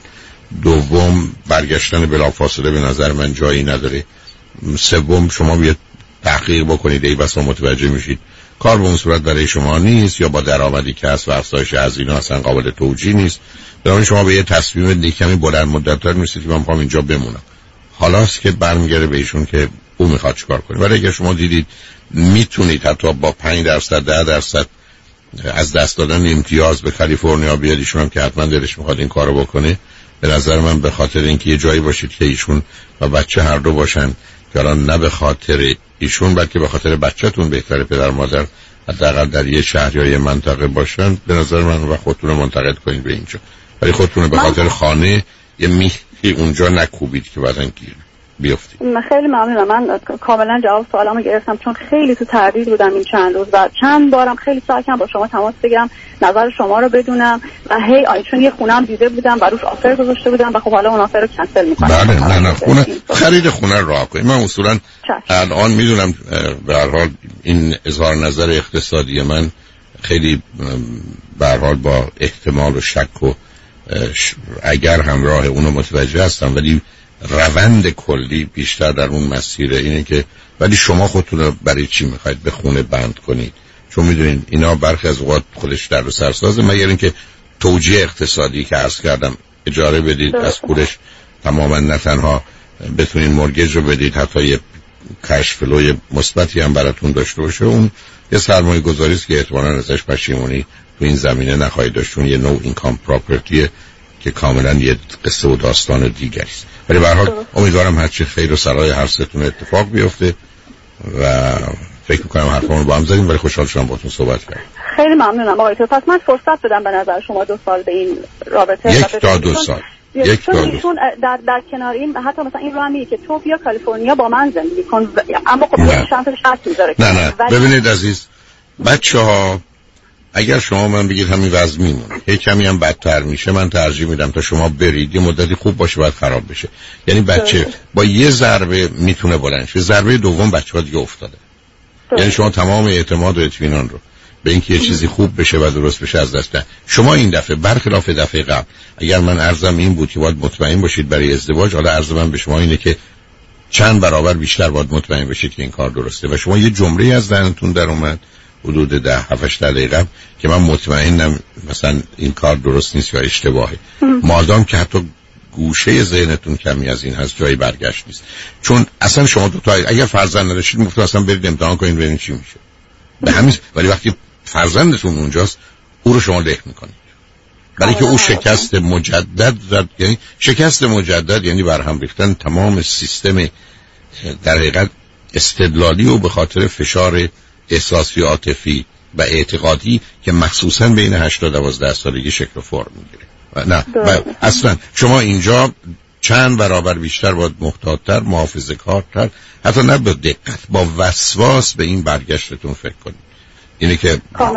دوم، برگشتن بلافاصله به نظر من جایی نداره. سوم، شما بیاد تحقیق بکنید، ای بسا متوجه میشید کار به اون صورت برای شما نیست یا با درآمدی که هست و افزایش هزینه اصلا قابل توجیه نیست. بنابراین شما به یه تصمیم کمی بلند مدت‌تر میرسید که من میخوام اینجا بمونم. حالاست که برمیگره به ایشون که او میخواد چیکار کنه. ولی اگر شما دیدید میتونید حتی با 5% 10% از دست دادن امتیاز به کالیفرنیا بیاد، ایشون هم که حتما دلش میخواد این کارو بکنه، به نظر من به خاطر اینکه یه جایی باشید که ایشون و بچه هر دو باشن، که الان نه به خاطر ایشون بلکه به خاطر بچه‌تون بهتره پدر مادر حداقل در یه شهر یا یه منطقه باشن، به نظر من و خودتون رو منتقل کنید به اینجا. ولی خودتون به خاطر خانه یه میخی اونجا نکوبید که بعدن گیر بیافتید. خیلی ممنونم. من کاملا جواب سوالامو گرفتم، چون خیلی تو تردید بودم این چند روز و چند بارم خیلی سعی کردم با شما تماس بگیرم، نظر شما رو بدونم و چون یه خونه‌ام دیده بودم و روش آفر گذاشته بودم و خب حالا اون آفر رو کنسل می‌کنم. بله نه خونه خرید خونه رو راه کنید. من اصولا الان میدونم به هر حال این اظهار نظر اقتصادی من خیلی به هر حال با احتمال و شک و اگر همراه اونو متوجه هستم، ولی روند کلی بیشتر در اون مسیره. اینه که ولی شما خودتون رو برای چی میخواید به خونه بند کنید؟ چون میدونید اینا برخی از اوقات خودش در و سرسازه، مگر اینکه توجیه اقتصادی که عرض کردم اجاره بدید از پولش تماما، نه تنها بتونید مورگیج رو بدید، حتی یه کش فلوی مثبتی هم براتون داشته باشه. اون یه سرمایه گذاری است که احتمالاً ازش پشیمونی تو این زمینه نخواهید داشت، چون یه نوع اینکام پراپرتیه که کاملا یه قصه و داستان دیگری است. ولی به هر حال امیدوارم هرچی خیر و صلاح هر ستون اتفاق بیفته و فکر می‌کنم حرفمون با هم زدیم، ولی خوشحال شدم باهاتون صحبت کردم. خیلی ممنونم آقای تو. پس من فرصت بدم به نظر شما 2 سال به این رابطه. 1 تا 2 سال. چون در کنار این حتی مثلا این رو هم میگه که تو بیا کالیفرنیا با من زندگی کن، اما خب یه شانسش هست میذاره. نه ببینید عزیز بچه‌ها، اگر شما من بگید همین وضع میمونه، هی کمی هم بدتر میشه، من ترجیح میدم تا شما برید یه مدتی خوب باشه بعد خراب بشه. یعنی بچه با یه ضربه میتونه بلند شه، ضربه دوم بچه‌ها دیگه افتاده. یعنی شما تمام اعتماد و اطمینان رو به اینکه یه چیزی خوب بشه و درست بشه از دست دادید. شما این دفعه برخلاف دفعه قبل، اگر من عرضم این بود که باید مطمئن باشید برای ازدواج، حالا عرض من به شما اینه که چند برابر بیشتر باید مطمئن بشید که این کار درسته. و شما یه جمله از ذهنتون در اومد حدود 10-8 دقیقه که من مطمئنم مثلا این کار درست نیست و اشتباهه. مادام که حتی گوشه ذهنتون کمی از این هست، جای برگشت نیست. چون اصلا شما دو تا اگر فرزند نداشتید مفترض اصلا برید امتحان کنید ببینید چی میشه. به همین، ولی وقتی فرزندتون اونجاست او رو شما له میکنید. برای که او شکست مجدد زد، یعنی شکست مجدد یعنی برهم ریختن تمام سیستم در حقیقت استدلالی و به خاطر فشار احساسی و عاطفی و اعتقادی که مخصوصا بین 8 تا 12 سالگی شکل و فرم میگیره. نه اصلا شما اینجا چند برابر بیشتر باید محتاط‌تر، محافظه‌کارتر، حتی نه به دقت، با وسواس به این برگشتتون فکر کنید. اینه که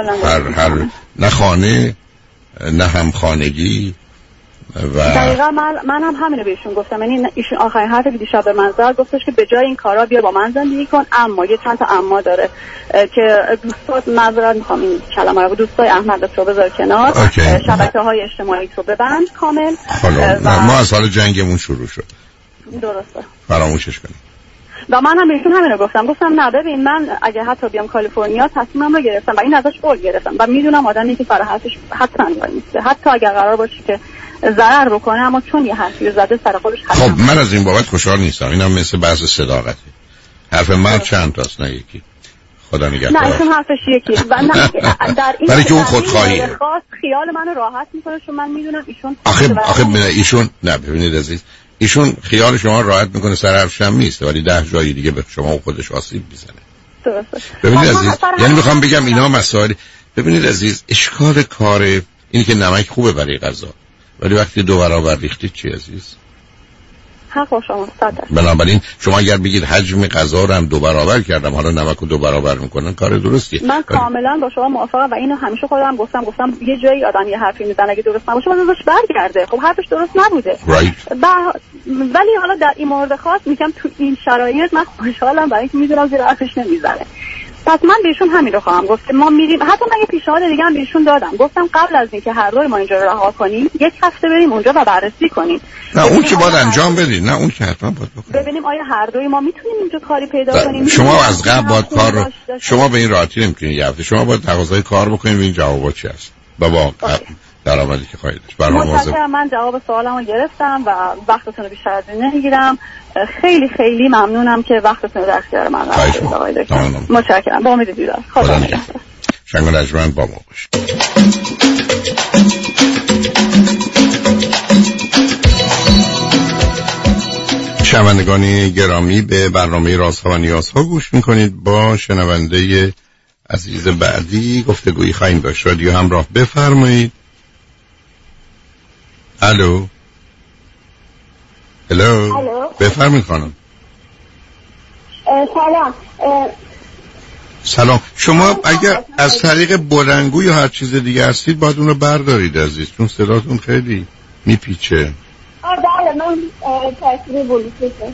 هر نه خانه نه هم خانگی و دقیقا من هم همینو بهشون گفتم. یعنی ایشون آخرین حرفی که دیشب به من زد گفتش که به جای این کارا بیا با من زندگی کن، اما یه چند تا اما داره که دوستات، معذرت میخوام این کلمه رو، دوستای احمد رو بذار کنار، شبکه‌های اجتماعی رو ببند کامل. ما از حال جنگمون شروع شد. درسته، فراموشش کنیم. و من هم بهشون همینو گفتم نه ببین من اگه حتی بیام کالیفرنیا تصمیمم رو گرفتم و این ازش قول گرفتم و میدونم آدمی که سر حرفش حتما وای میسته، حتی اگر قرار باشه که ضرر بکنه، اما چون یه حرفی رو زده سر خودش حتما. خب من از این بابت خوشحال نیستم. اینم مثل بحث صداقته. حرف من چند تاست نه یکی. خدا نگهدار. نه ایشون حرفش یکی و نه در این برای که اون خودخواهیه. خیال منو راحت میکنه چون من میدونم ایشون آخه ایشون نه ببینید عزیز، ایشون خیال شما راحت میکنه، سر حرفش هم نیست، ولی 10 جای دیگه به شما و خودش آسیب میزنه. درسته. ببینید عزیز، یعنی میخوام بگم اینا مسائل. ببینید عزیز، اشکال کار اینه که نمک خوبه برای غذا، ولی وقتی 2 برابر ریختید چی عزیز؟ حق شما صدق. بنابراین شما اگر بگید حجم غذا رو هم 2 برابر کردم، حالا نمک رو 2 برابر میکنن، کار درستیه. من کاملا با شما موافقم و اینو همیشه خودم گفتم یه جایی آدم یه حرفی میزنه اگه درست نباشه باید ازش برگرده. خب حرفش درست نبوده. ولی حالا در این مورد خاص میگم تو این شرایط من خوشحالم برای اینکه میدونم زیر حرفش نمیزنه. پس من بهشون همین رو خواهم گفت. ما میریم، حتی من یه پیشنهاد دیگه هم بهشون دادم، گفتم قبل از اینکه هر دوی ما اینجا رو رها کنیم 1 هفته بریم اونجا و بررسی کنیم. نه اون که باید انجام بدید، نه اون که حتما باید بکنید. ببینیم آیا هر دوی ما میتونیم اینجا کاری پیدا کنیم. شما از قبل باید کار رو شما به این راحتی نمیتونید یه هفته. شما باید تقاضای کار بکنید و این جوابا چی هست. بابا درآمدی که خواهید داشت. متأسفم من جواب سوالمو گرفتم و وقتتون رو بیشتر از این نمیگیرم. خیلی خیلی ممنونم که وقتتون رو در اختیار من قرار دادید. متشکرم. با امید دیدار. خدا نگهدار. شنگ لجمند با ما باشید. شنوندگان گرامی، به برنامه رازها و نیازها گوش میکنید. با شنونده عزیز بعدی گفتگویی خواهیم داشت. رادیو همراه بفرمایید. الو. بفرمایید خانم. سلام. شما اگر از طریق بلندگو یا هر چیز دیگه هستید باید اون رو بردارید عزیز، چون صداتون خیلی میپیچه. بله من تاثیر بلوتوثه.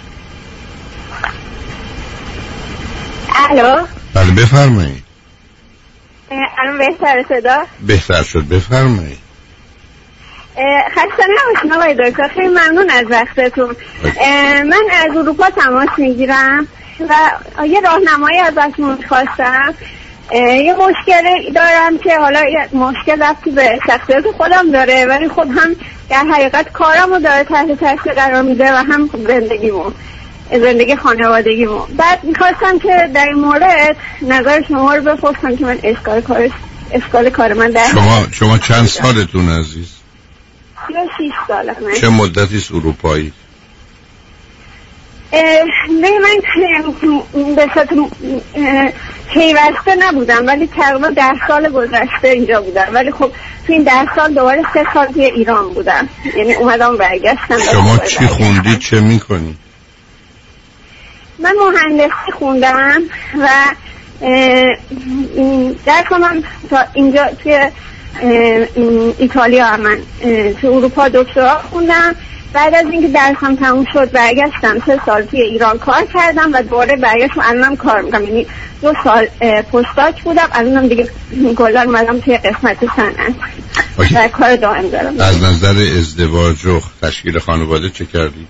الو. بله بفرمایید. الان بهتره صدا؟ بهتر شد، بفرمایید. خسته نباشین آقای دکتر، خیلی ممنون از وقتتون. من از اروپا تماس میگیرم و یه راهنمایی ازتون خواستم. یه مشکلی دارم که حالا یه مشکل رفتی به شخصیت خودم داره، ولی خب هم در حقیقت کارمو داره تحت تاثیر قرار میده و هم زندگی خانوادگیمو. بعد میخواستم که در این مورد نظر شما رو بپرسم که من اشکال کار من در شما چند سالتون عزیز؟ 36 ساله من. چه مدتی است اروپایی؟ نه من به صورت پیوسته نبودم، ولی تقریبا 10 سال گذشته اینجا بودم، ولی خب تو این 10 سال دوباره 3 سال توی ایران بودم، یعنی اومدم برگشتم. شما چی خوندی؟ چه میکنی؟ من مهندسی خوندم و درسم تا اینجا توی ایتالیا، من تو اروپا دکترا خوندم. بعد از اینکه درسم تموم شد برگشتم 3 سال توی ایران کار کردم و دوباره برگشتم الانم کار میکنم، یعنی 2 سال پستاک بودم، الانم دیگه کلا اومدم توی قسمت صنعت و کار دائم دارم. از نظر ازدواج و تشکیل خانواده چه کردی؟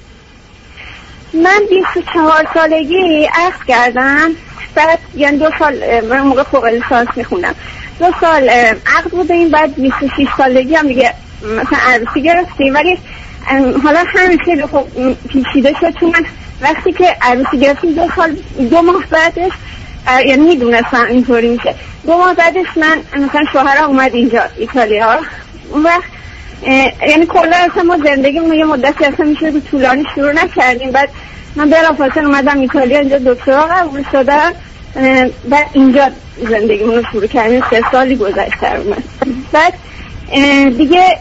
من 24 سالگی عقد کردم، بعد یعنی 2 سال من موقع فوق لیسانس میخوندم، 2 سال عقد بودیم، بعد 26 سالگی هم دیگه مثلا عروسی گرفتیم، ولی حالا همین خیلی خوب پیچیده شد، چون من وقتی که عروسی گرفتیم 2 ماه بعدش، یعنی میدونستم اینطوری میشه، 2 ماه بعدش من مثلا شوهرم اومد اینجا ایتالیا، اون وقت یعنی کلا اصلا ما زندگیمون یه مدتی اصلا میشه رو طولانی شروع نکردیم. بعد من بلافاصله اومدم ایتالیا، اینجا دکترا قبول شدم، بعد اینجا زندگیمون رو شروع کردیم. 3 سالی گذشته اومد. بعد دیگه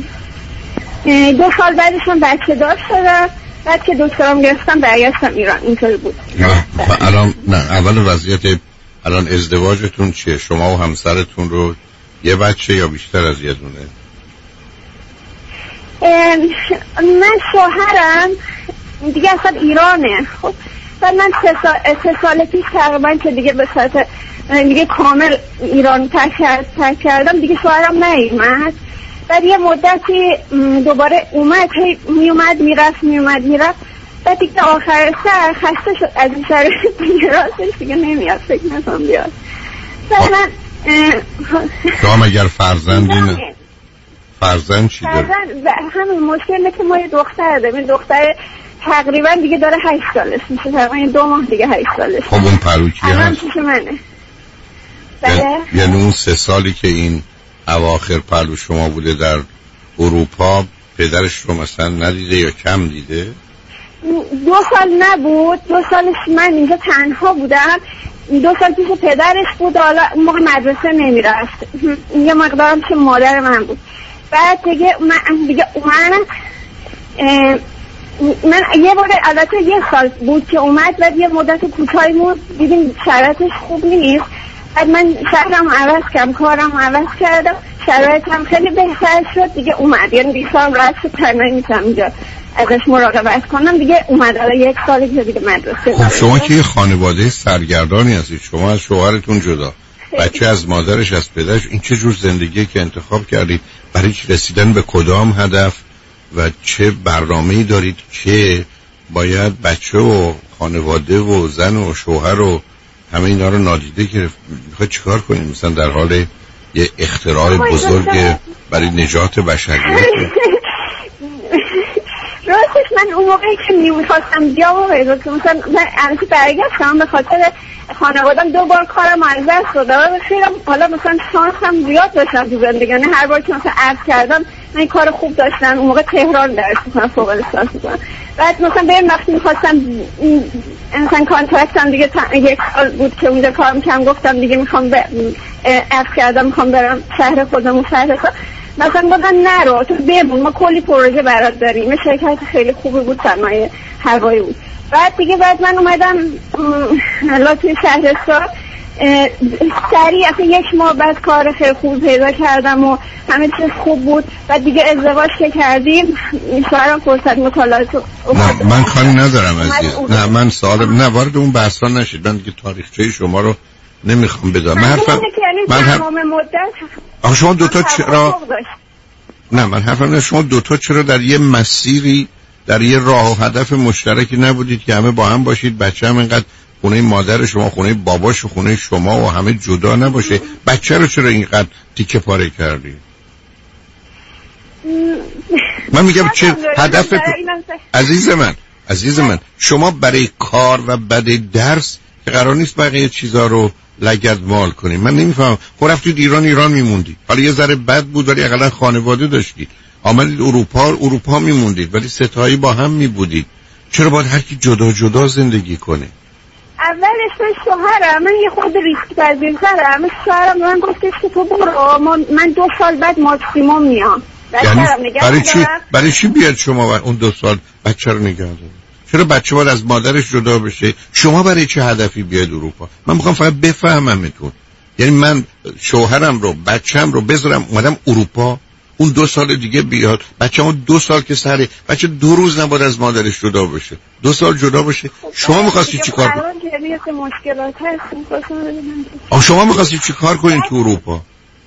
2 سال بعدش من بچه دار شدم، بعد که دکترام گرفتم برگشتم ایران. اینطوری بود. الان نه، اول وضعیت الان ازدواجتون چیه؟ شما و همسرتون رو یه بچه یا بیشتر از یه دونه؟ من شوهرم دیگه اصلا ایرانه. خب بعد من 3 سال پیش تقریبا که دیگه به صورت دیگه کامل ایران ترک کردم، دیگه شوهرم نیومد. بعد یه مدتی دوباره اومد، میومد میرفت، بعد دیگه آخر سر خسته شد از این شرایط، دیگه راستش دیگه نمیاد، فکر نکنم بیاد. بعد من شما اگر فرزند چی داره؟ همین مشکله که ما یه دختر داریم، دختر تقریبا دیگه داره 8 سالش میشه، تقریبا 2 ماه دیگه 8 سالش. خب اون پروکی هست؟ پیش منه. یعنی اون 3 سالی که این اواخر پلو شما بوده در اروپا، پدرش رو مثلا ندیده یا کم دیده؟ 2 سال نبود، 2 سالش من اینجا تنها بودم. 2 سال پیش پدرش بود، حالا اون موقع مدرسه نمیرفت، یه مقدارم که مادر من بود. بعد دیگه اومد، من یه بار البته 1 سال بود که اومد، بعد یه مدت کوتاهی بود، دیدیم شرایطش خوب نیست. بعد من شهرم عوض کردم، کارم عوض کردم، شرایطم خیلی بهتر شد، دیگه اومد. یعنی بیشترم راحت شد، تنهایی میتونم اینجا ازش مراقبت کنم. دیگه اومد، حالا 1 سالی که دیگه مدرسه. خب شما که یه خانواده سرگردانی هستید، شما از شوهرتون جدا، بچه از مادرش، از پدرش، این چه جور زندگی که انتخاب کردید؟ برای رسیدن به کدام هدف و چه برنامه‌ای دارید که باید بچه و خانواده و زن و شوهر و همه اینا رو نادیده گرفت؟ میخواید چیکار کنید؟ مثلا در حال یه اختراع بزرگ برای نجات بشریت؟ راستش من اون موقعی که میخواستم بیام که مثلا من البته برگشتم به خاطر خانوادم 2 بار کارم از دست دادم، حالا مثلا شانسم زیاد داشتم تو زندگی، یعنی هر بار که مثلا عرض کردم من کار خوب داشتم، اون موقع تهران درس می‌خوندم، فوق لیسانس می‌خوندم. بعد مثلا بریم وقتی می‌خواستم مثلا کانترکتم دیگه 1 سال بود که اونجا کار می‌کردم، گفتم دیگه می‌خوام عرض کردم می‌خوام برم شهر خودم، شهر مثلا گفتن نرو، تو بمون، ما کلی پروژه برات داریم. شرکت خیلی خوبی بود، صنایع هوایی بود. بعد من اومدم توی شهرستان، سریع اصلا 1 ماه بعد کار خیلی خوب پیدا کردم و همه چیز خوب بود. بعد دیگه ازدواج که کردیم، شوهرم فرصت مطالعات. نه من کاری ندارم عزیز، نه من سوال نه وارد اون بحثا نشید، من دیگه تاریخچه شما رو نمیخوام بدم. من تمام مدت شما 2 تا چرا نه من حرفم شما 2 تا چرا در یه مسیری، در یه راه و هدف مشترکی نبودید که همه با هم باشید، بچه هم اینقدر خونه مادر شما، خونه باباش و خونه شما و همه جدا نباشه؟ بچه رو چرا اینقدر تیکه پاره کردید؟ من میگم چه هدف عزیز من شما برای کار و برای درس که قرار نیست بقیه چیزا رو لگدمال کنیم. من نمیفهمم. خب رفتید ایران میموندید، حالا یه ذره بد بود ولی اقلا خانواده داشتید، آمدید اروپا میموندید ولی ستایی با هم میبودید. چرا باید هر کی جدا جدا زندگی کنه؟ اولش من شوهرم، من یه خود ریسک پذیرترم. شوهرم من گفتش که تو برو، من 2 سال بعد ماکسیموم میام. یعنی برای چی بیاد شما اون 2 سال بچه رو نگه دارید؟ چرا بچه باید از مادرش جدا بشه؟ شما برای چه هدفی بیاید اروپا؟ من میخوام فقط بفهممتون. یعنی من شوهرم رو بچه‌م رو بذارم اومدم اروپا، اون 2 سال دیگه بیاد، بچه‌مون 2 سال که سره، بچه 2 روز نباید از مادرش جدا بشه، 2 سال جدا بشه. شما می‌خواستی چیکار کنید؟ مشکلات هست. شما می‌خواستی چیکار کنید تو اروپا؟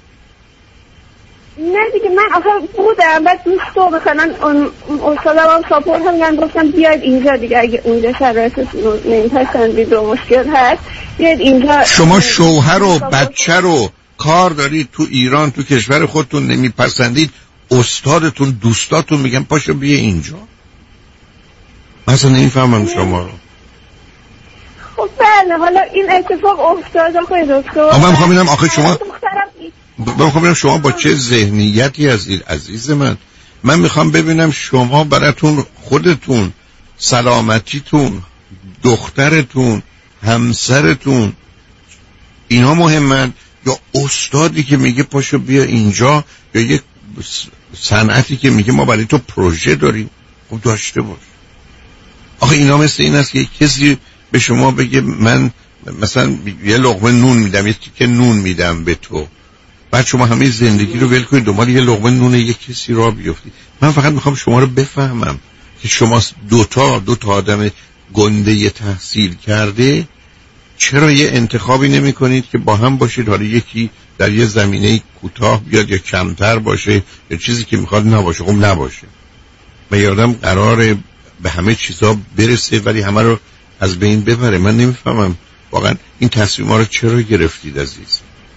نه دیگه من آخه بودم بعد دوستو مثلا اون استادم هم ساپورت هم میگن، گفتم بیاید اینجا دیگه اگه اونجا شرایطتون نمیپسندید و مشکل هست بیاید اینجا. شما شوهر و بچه رو کار دارید تو ایران، تو کشور خودتون نمیپسندید، استادتون دوستاتون میگن پاشو بیا اینجا. مثلا نمیفهمم شما رو. خب بله حالا این اتفاق افتاد آقای دکتر. من میخوام ببینم آخه شما با چه ذهنیتی هستید عزیز من میخوام ببینم شما براتون خودتون، سلامتیتون، دخترتون، همسرتون اینا مهمن یا استادی که میگه پاشو بیا اینجا یا یک صنعتی که میگه ما برای تو پروژه داریم؟ خب داشته باش. آخه اینا مثل این است که کسی به شما بگه من مثلا یه لقمه نون میدم، یه تیکه نون میدم به تو، بعد شما همه زندگی رو ول کنید دنبال یه لقمه نون یک کسی را بیفتید. من فقط میخوام شما رو بفهمم که شما دو تا آدم گنده تحصیل کرده چرا یه انتخابی نمی کنید که با هم باشید، حالا یکی در یه زمینه کوتاه بیاد یا کمتر باشه یا چیزی که میخواد نباشه. خب نباشه. و یه آدم قراره به همه چیزا برسه ولی همه رو از بین ببره. من نمیفهمم واقعا این تصمیم‌ها رو چرا گرفتید عزیز؟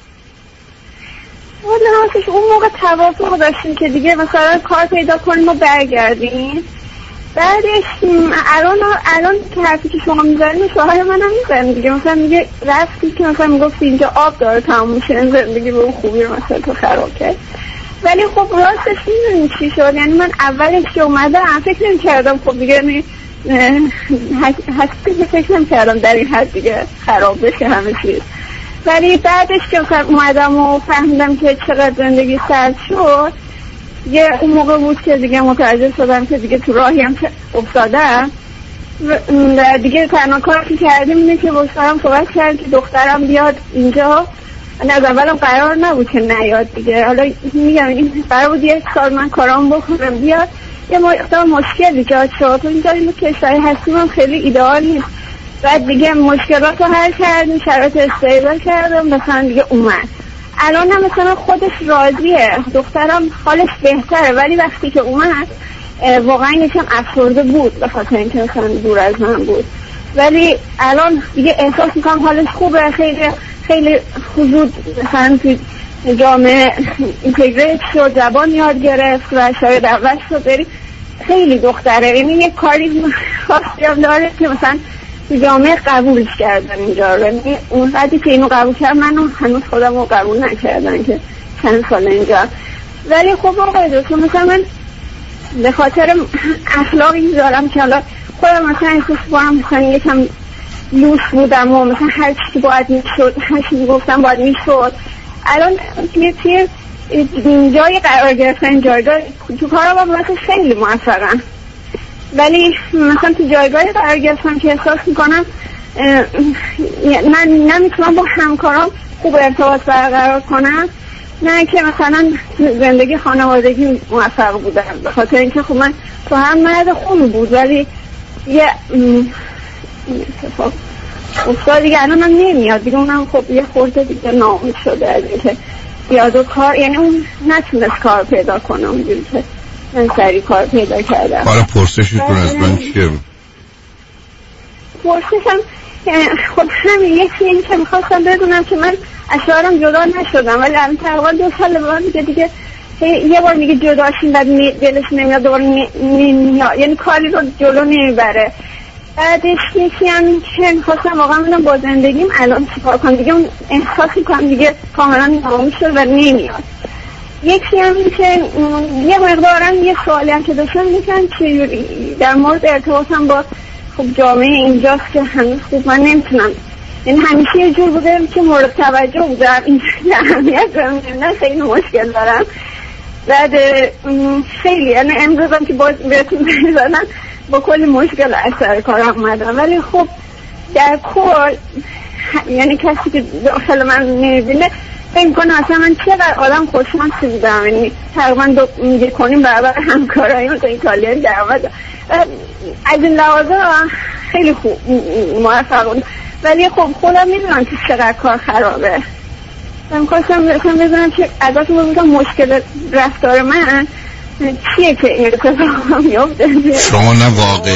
والا اون موقع توافق داشتیم که دیگه مثلا کار پیدا کنیم و برگردیم. بعدش الان که حرفی که شما میزنید شوهر منم میزنه دیگه، مثلا میگه رفتی که مثلا میگفتی اینجا آب داره تموم میشه، زندگی به اون خوبی رو مثلا تو خراب کرد. ولی خب راستش میدونی چی شد، یعنی من اولش که اومدم فکر نمی‌کردم خب دیگه فکر نمی‌کردم در این حد دیگه خراب بشه همه چیز. ولی بعدش که اومدم و فهمیدم که چقدر زندگی سرد شد، یه اون موقع بود که دیگه متوجه شدم که دیگه تو راهی هم افتادم و دیگه تنها کاری که کردیم اینه که با سرم صحبت کرد که دخترم بیاد اینجا. از اولم قرار نبود که نیاد دیگه، حالا میگم این قرار بود 1 سال من کارام بکنم بیاد. یه مشکل ایجاد شد تو اینجا، این کشوری هستیم هم خیلی ایدئال نیست. بعد دیگه مشکلات رو حل کردیم، شرایط استیبل کردم، مثلا دیگه اومد. الان هم مثلا خودش راضیه، دخترم حالش بهتره، ولی وقتی که اومد واقعا یکم افسرده بود به خاطر اینکه مثلا دور از من بود. ولی الان دیگه احساس میکنم حالش خوبه، خیلی حضور مثلا تو جامعه اینتگریت شد، زبان یاد گرفت و شاید اول شد بری. خیلی دختره، یعنی یه کاری خاصی هم داره که مثلا تو جامعه قبولش کردن اینجا رو. یعنی اون وقتی که اینو قبول کرد منو هنوز خودم رو قبول نکردن که چند سال اینجا. ولی خب آقای دوستو مثلا من به خاطر اخلاقی دارم که حالا خودم مثلا احساس کنم مثلا یکم لوس بودم و مثلا هر چیزی باید میشد، هر چیزی گفتم باید میشد. الان توی جای قرار گرفتن جایگاه تو کارم هم مثلا خیلی موفقم، ولی مثلا تو جایگاهی قرار گرفتم که احساس میکنم من نمیتونم با همکارام خوب ارتباط برقرار کنم، نه که مثلا زندگی خانوادگی موفق بودم. به خاطر اینکه خب من تو هم مرد خوبی بود ولی یه اتفاق افتاد دیگه، الان هم نمیاد دیگه. اونم خب یه خورده دیگه ناامید شده از اینکه بیاد و کار، یعنی اون نتونست کار پیدا کنه اونجوری که من سری کار پیدا کردم. حالا پرسشتون از من چیه؟ پرسشم خب همین یکی این که میخواستم بدونم که من از شوهرم جدا نشدم ولی الان تقریبا 2 سال بعد دیگه یه بار دیگه جدا شیم بعد دلش نمیاد دوباره نمیاد، یعنی کاری رو جلو نمیبره. بعدش یکی هم که میخواستم واقعا بدونم با زندگیم الان چیکار کنم. دیگه اون احساس میکنم دیگه کاملا ناامید شد و نمیاد یکی هم این که یه مقدارم یه سوالی هم که داشتم میکنم چجوری در مورد ارتباطم با خب جامعه اینجاست که هنوز خوب من نمیتونم، یعنی همیشه یه جور بودم که مورد توجه بودم، اینجوری اهمیت دارم، نه خیلی مشکل دارم. بعد خیلی یعنی امروز هم که بهتون بزنم با کلی مشکل اثر کارم اومدم، ولی خب در کل یعنی کسی که داخل من میبینه فکر کنه اصلا من چقدر آدم خوششانسی بودم، یعنی تقریبا میگه کنیم برابر همکاراییم تو ایتالیا درآمد از این لحاظا خیلی خوب موفق بود. ولی خب خودم میدونم که چقدر کار خرابه. من خواستم بزنم که ازتون بگم مشکل رفتار من چیه که این اتفاق میفته. شما نه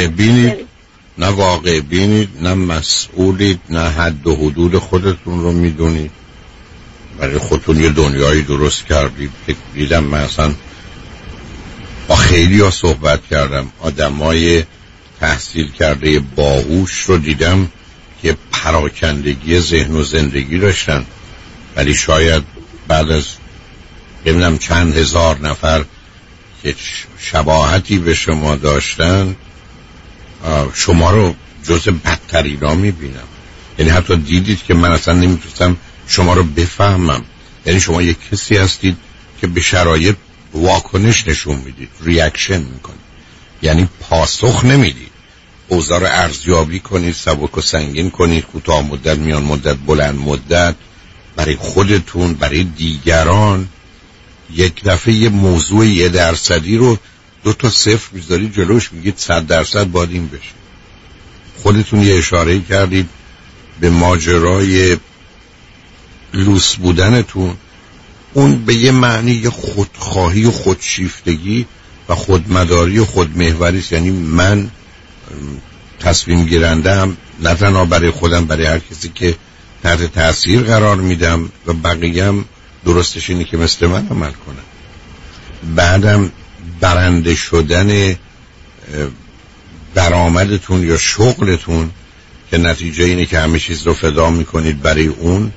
واقع بینید نه مسئولید، نه حد و حدود خودتون رو میدونید. برای خودتون یه دنیایی درست کردید که دیدم من اصلا با خیلی ها صحبت کردم، آدمای تحصیل کرده باهوش رو دیدم که پراکندگی ذهن و زندگی داشتن، ولی شاید بعد از ببینم چند هزار نفر که شباهتی به شما داشتن شما رو جز بدترینا میبینم. یعنی حتی دیدید که من اصلا نمیتونستم شما رو بفهمم. یعنی شما یک کسی هستید که به شرایط واکنش نشون میدید، ریاکشن میکنید، یعنی پاسخ نمیدید. اوضاع رو ارزیابی کنید، سبک و سنگین کنید، کوتاه مدت، میان مدت، بلند مدت، برای خودتون، برای دیگران. یک دفعه یه موضوع 1% رو 2 تا 0 میذارید جلوش، میگید 100% باید این بشه. خودتون یه اشاره کردید به ماجرای لوس بودنتون، اون به یه معنی یه خودخواهی و خودشیفتگی و خودمداری و خودمحوری است. یعنی من تصمیم گیرندم، نه تنها برای خودم، برای هر کسی که تحت تاثیر قرار میدم و بقیه هم درستش اینه که مثل من عمل کنم. بعدم برنده شدن درآمدتون یا شغلتون که نتیجه اینه که همه چیز رو فدا میکنید برای اون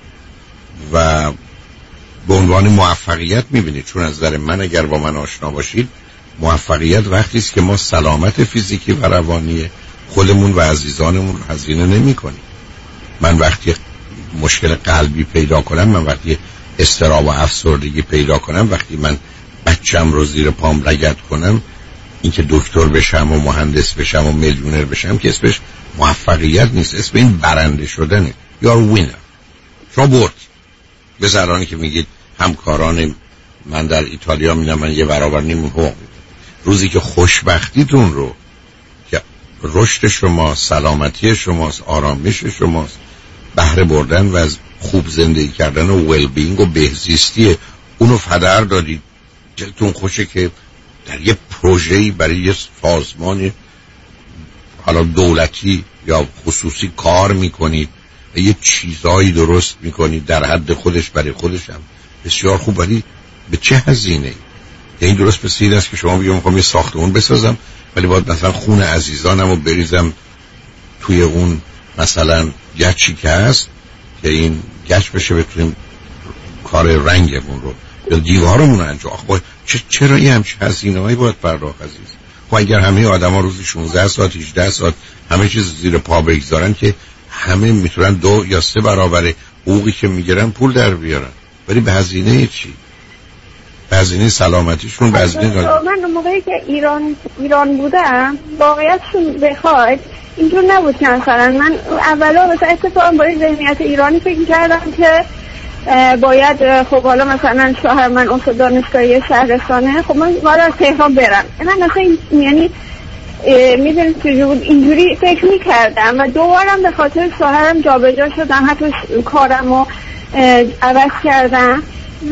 و به عنوان موفقیت میبینید. چون از نظر من اگر با من آشنا باشید، موفقیت وقتی است که ما سلامت فیزیکی و روانی خودمون و عزیزانمون رو هزینه نمی کنیم. من وقتی مشکل قلبی پیدا کنم، من وقتی اضطراب و افسردگی پیدا کنم، وقتی من بچم رو زیر پام لگد کنم، اینکه دکتر بشم و مهندس بشم و میلیونر بشم که اسمش موفقیت نیست، اسم این برنده شدنه. یا وینر، شما برد. به زرانی که میگید همکاران من در ایتالیا میدونم من یه برابر نیم حقوق، روزی که خوشبختیتون رو که رشد شما، سلامتی شماست، آرامش شماست، بهره بردن و از خوب زندگی کردن و ویل بینگ و بهزیستی اونو فدر دادید، دلتون خوشه که در یه پروژه‌ای برای یه سازمان حالا دولتی یا خصوصی کار میکنید و یه چیزایی درست میکنید در حد خودش برای خودش هم بسیار خوب، ولی به چه هزینه‌ای؟ یعنی درست به سیر است که شما بگید میخوام یه ساختمون بسازم ولی باید مثلا خون عزیزانم رو بریزم توی اون مثلا گچی که هست که این گچ بشه بتونیم کار رنگمون رو یا دیوارمون رو انجام. چرا یه همچین هزینه‌هایی باید پرداخت عزیز؟ خب اگر همه آدما روزی 16 ساعت 18 ساعت همه چیز زیر پا بگذارن که همه میتونن 2 یا 3 برابر حقوقی که میگیرن پول در بیارن، ولی به هزینه چی؟ به هزینه سلامتیشون، به هزینه من موقعی که ایران بودم واقعیتشون بخواد اینجور نبود که مثلا من اولا مثلا اتفاقا با ذهنیت ایرانی فکر کردم که باید خب حالا مثلا شوهر من استاد دانشگاهی شهرستانه، خب من باید از تهران برم. من مثلا یعنی میدونید که اینجوری فکر میکردم و دوبارم به خاطر شوهرم جابجا شدم، حتی کارم رو عوض کردم.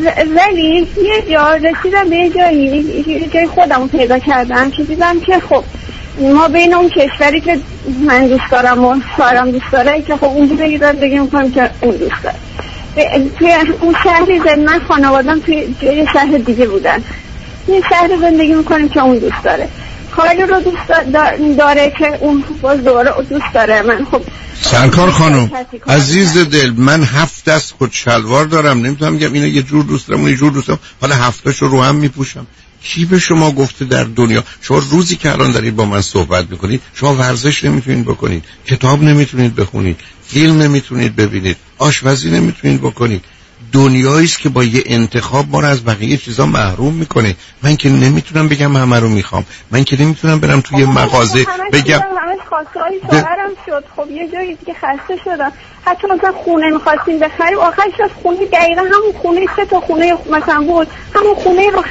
ولی یه جا رسیدم به یه جای خودم رو پیدا کردم که دیدم که خب ما بین اون کشوری که من دوست دارم و شوهرم دوست داره که خب اونجوری بگیم کنم که اون دوست داره، توی اون شهری من خانوادم توی یه شهر دیگه بودن، یه شهر زندگی میکنیم که اون دوست داره. کاری رو دوست داره که اون باز دوباره دوست داره من. خب سرکار خانم عزیز دل، من 7 دست خود شلوار دارم، نمیتونم بگم اینو یه جور دوست دارم اون یه جور دوست دارم، حالا 7تاشو رو هم میپوشم. کی به شما گفته در دنیا شما روزی که الان دارید با من صحبت میکنید شما ورزش نمیتونید بکنید، کتاب نمیتونید بخونید، فیلم نمیتونید ببینید، آشپزی نمیتونید بکنید؟ دنیایی است که با یه انتخاب ما رو از بقیه چیزا محروم میکنه. من که نمیتونم بگم همه رو میخوام، من که نمیتونم برم توی مغازه بگم همش خواستهای شوهرم شد. خب یه جایی دیگه خسته شدم، حتی مثلا خونه میخواستیم بخریم آخرش از خونه دقیقا همون خونه 3 تا خونه مثلا بود همون خونه رو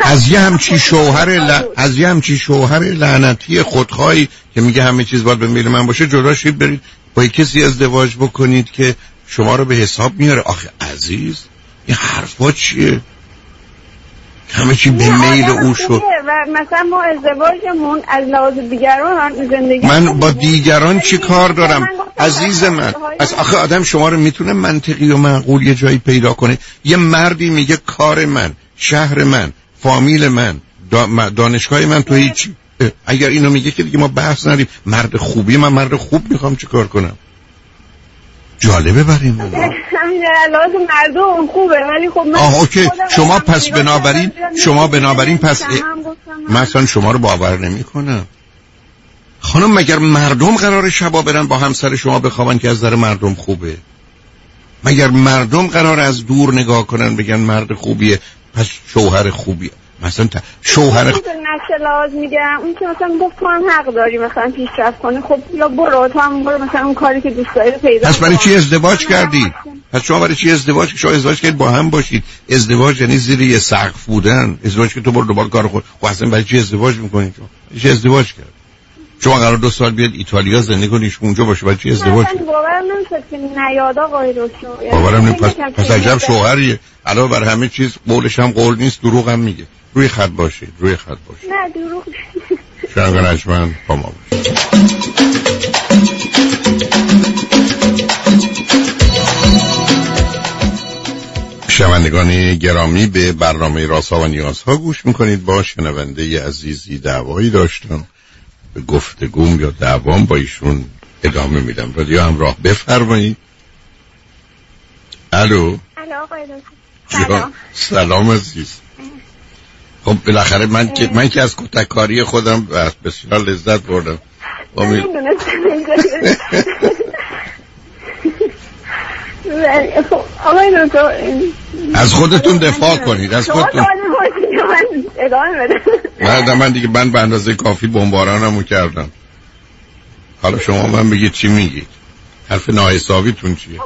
از یه همچی شوهر لعنتی خودخواهی که میگه همه چیز باید به میل من باشه جدا شید برید با کسی ازدواج بکنید که شما رو به حساب میاره. آخه عزیز این حرفا چیه؟ همه چی به میل او شد. و مثلا ما ازدواجمون از لحاظ دیگران زندگی من با دیگران چی کار دارم عزیز من؟ از آخه آدم شما رو میتونه منطقی و معقول یه جایی پیدا کنه. یه مردی میگه کار من، شهر من، فامیل من، دانشگاه من تو هیچی. اگر اینو میگه که دیگه ما بحث نداریم. مرد خوبی، من مرد خوب میخوام چی کار کنم؟ جالبه برای من. همین علاوه مردم خوبه ولی خب من اوکی شما بنابراین پس مثلا شما رو باور نمی‌کنم. خانم مگر مردم قرار شبا برن با همسر شما بخوابن که از نظر مردم خوبه؟ مگر مردم قرار از دور نگاه کنن بگن مرد خوبیه پس شوهر خوبیه؟ مثلا شوهر نشلاز میگم اون که مثلا گفت تو هم حق داری مثلا پیشرفت کنه. خب یا برو تو هم برو مثلا اون کاری که دوست داری پیدا کن. پس برای چی ازدواج کردی؟ پس شما برای چی ازدواج؟ شما ازدواج کردید با هم باشید. ازدواج یعنی زیر یه سقف بودن. ازدواج که تو برو دوباره کار خود. خب اصلا برای چی ازدواج میکنید شما؟ برای چی ازدواج کرد؟ شما قرار 2 سال بیاد ایتالیا زندگی کنید اونجا باشه برای چی ازدواج؟ من باورم نمیشه که نیاد آقای روشو. باورم نمیشه. پس عجب شوهریه. علاوه بر همه چیز قولش هم قول نیست، دروغ هم میگه. روی خط باشید. نه دروغ شنگان اجمن با ما باشید. شنوندگان گرامی به برنامه رازها و نیازها گوش میکنید. با شنونده عزیزی دعوایی داشتم، به گفتگوم یا دعوام با ایشون ادامه میدم. رادیو همراه بفرمایید. الو آقای سلام عزیز. خب بالاخره من که از کتککاری خودم بسیار لذت بردم. از خودتون دفاع کنید. از خودتون من دیگه من به اندازه کافی بمبارانمو کردم. حالا شما من بگید چی میگید؟ حرف ناحسابیتون چیه؟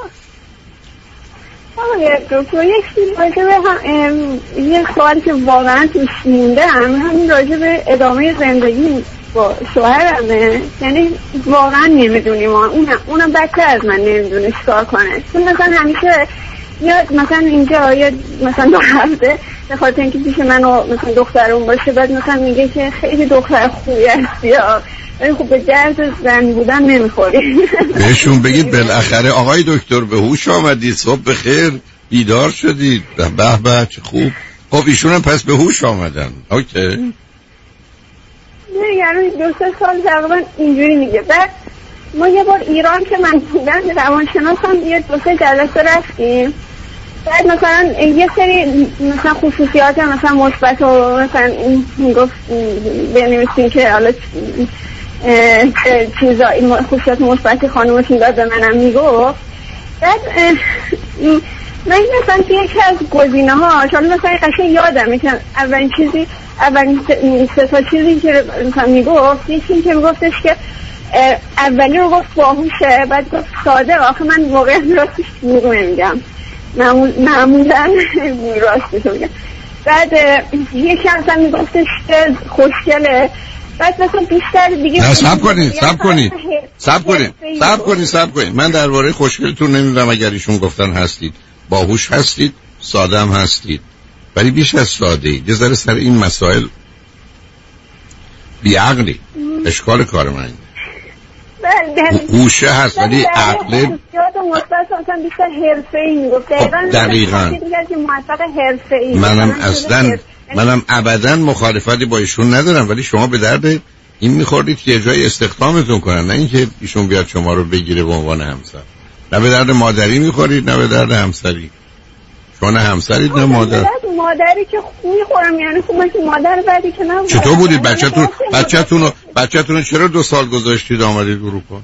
یه سوالی که واقعا توش مونده همین راجع به ادامه زندگی با شوهرمه. یعنی واقعا نمیدونیم اونم بچه از من نمیدونه چیکار کنه. چون مثلا همیشه میاد مثلا اینجا یا مثلا 2 هفته به خاطر اینکه پیش من و مثلا دخترم باشه بعد مثلا میگه که خیلی دختر خوبی هستی ولی خب به درد زن بودن نمیخوری. بهشون بگید بالاخره آقای دکتر به هوش آمدید، صبح بخیر، بیدار شدید، به به چه خوب. خب ایشون هم پس به هوش آمدن. اوکی نه یعنی 2-3 سال تقریبا اینجوری میگه. بعد ما یه بار ایران که من بودم روانشناسم یه 2-3 جلسه رفتیم. بعد مثلا یه سری مثلا خصوصیات مثلا مثبت و مثلا میگفت بنویسیم که حالا چیزا این خصوصیات مثبت خانومشون داد به منم میگفت. بعد من مثلا که یکی از گزینه‌ها حالا مثلا قشنگ یادمه که اولین 3 تا چیزی که مثلا میگفت یکی که میگفتش که اولی رو گفت باهوشه، بعد گفت صادق. آخه من واقعا راستش دروغ نمیگم، معمولا راستش میگم. بعد یکی مثلا میگفتش که خوشگله. بعد مثلا بیشتر دیگه نه سب کنید. من درباره خوشگلتون نمیدونم. اگر ایشون گفتن هستید باهوش هستید، ساده هم هستید، ولی بیش از ساده اید. یه ذره سر این مسائل بیعقلی. اشکال کار من هوشه هست ولی عقل مثلا بیشتر حرفه‌ای میگفت. دقیقاً منم ابداً مخالفتی با ایشون ندارم، ولی شما به درد این میخوردید که یه جای استخدامتون کنن، نه اینکه ایشون بیاد شما رو بگیره به عنوان همسر. نه به درد مادری میخورید نه به درد همسری. شما نه همسرید نه مادر. مادری که میخورم، یعنی خب من که مادر بعدی که نه. چطور بودید بچه‌تون چرا 2 سال گذاشتید آمدید اروپا؟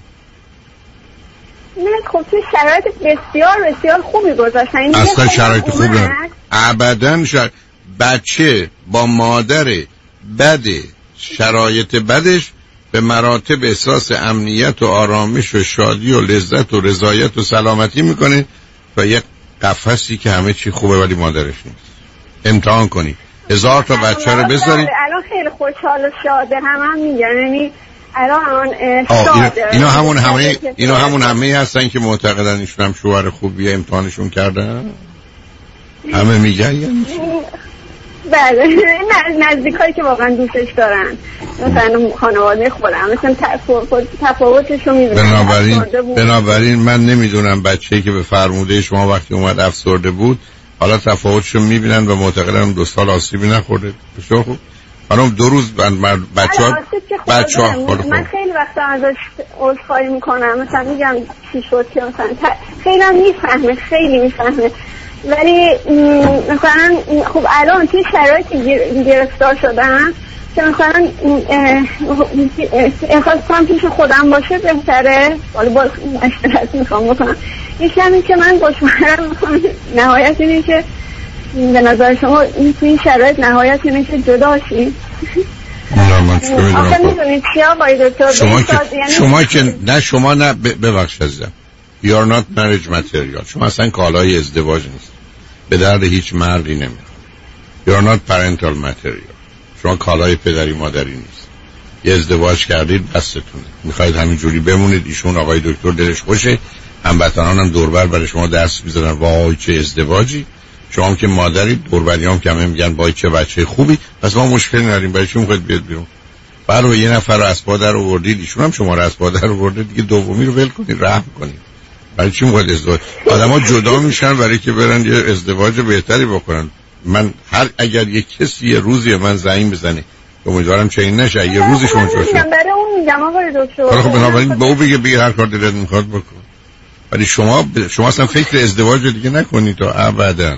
نه خب تو شرایط بسیار بسیار خوبی گذاشتن. اصلا شرایط خوبی نه ابداً. بچه با مادر بده، شرایط بدش به مراتب احساس امنیت و آرامش و شادی و لذت و رضایت و سلامتی میکنه و یک قفسی که همه چی خوبه ولی مادرش نیست. امتحان کنید 1000 تا بچه رو بذارید. الان خیلی خوشحال و شاده هم میگن، یعنی الان شاده. اینا همون همه هستن که معتقدن ایشون هم شوهر خوبیه، امتحانشون کردن. همه میگن یعنی بله، نزدیکایی که واقعا دوستش دارن، مثلا خانواده خودم، مثلا تفاوتشو میبینن. بنابراین من نمیدونم بچه‌ای که به فرموده شما وقتی اومد افسرده بود حالا تفاوتشو میبینن و معتقدن 2 سال آسیبی نخورده. بسیار خوب. خانم 2 روز بچه‌ها من خیلی وقتا ازش عذرخواهی میکنم، مثلا میگم چی شد که مثلا خیلی هم میفهمه، خیلی میفهمه، ولی مثلا خب الان توی شرایطی گرفتار شدم که مثلا احساس کنم پیش خودم باشه بهتره. حالا باز مشورت میخوام بکنم. یکی همین که من با شوهرم میخوام نهایت اینه که به نظر شما توی این شرایط نهایت اینه که جدا شید. نه من چه میدونم. آخه میدونید چی آقای دکتر شما نه ببخش عزیزم. You are not marriage material. شما اصلا کالای ازدواج نیست. به درد هیچ مردی نمیخوره. You are not parental material. شما کالای پدری مادری نیست. یه ازدواج کردید دستتونه. میخواید همینجوری بمونید. ایشون آقای دکتر دلش خوشه. هموطنانم دوربر برای شما دست میزنن وای چه ازدواجی. شما هم که مادرید، دوربریام که همه میگن وای چه بچه خوبی. پس ما مشکلی نداریم. برای چی میخواید بیاد بیرون؟ برای یه نفر رو از پادر آوردید، ایشون هم شما رو از پادر آورده، دیگه دومی رو ول کنید، رحم کنید. برای چی میخواد ازدواج؟ آدم‌ها جدا میشن برای که برن یه ازدواج بهتری بکنن. من اگر یک کسی یه روزی من زنگ بزنه، امیدوارم چنین نشه، یه روزی شما باشه. برای اون میگم آقای دکتر. خب بنابراین به او بگه هر کار دلت میخواد بکن. ولی شما اصلا فکر ازدواج دیگه نکنید تا ابدا.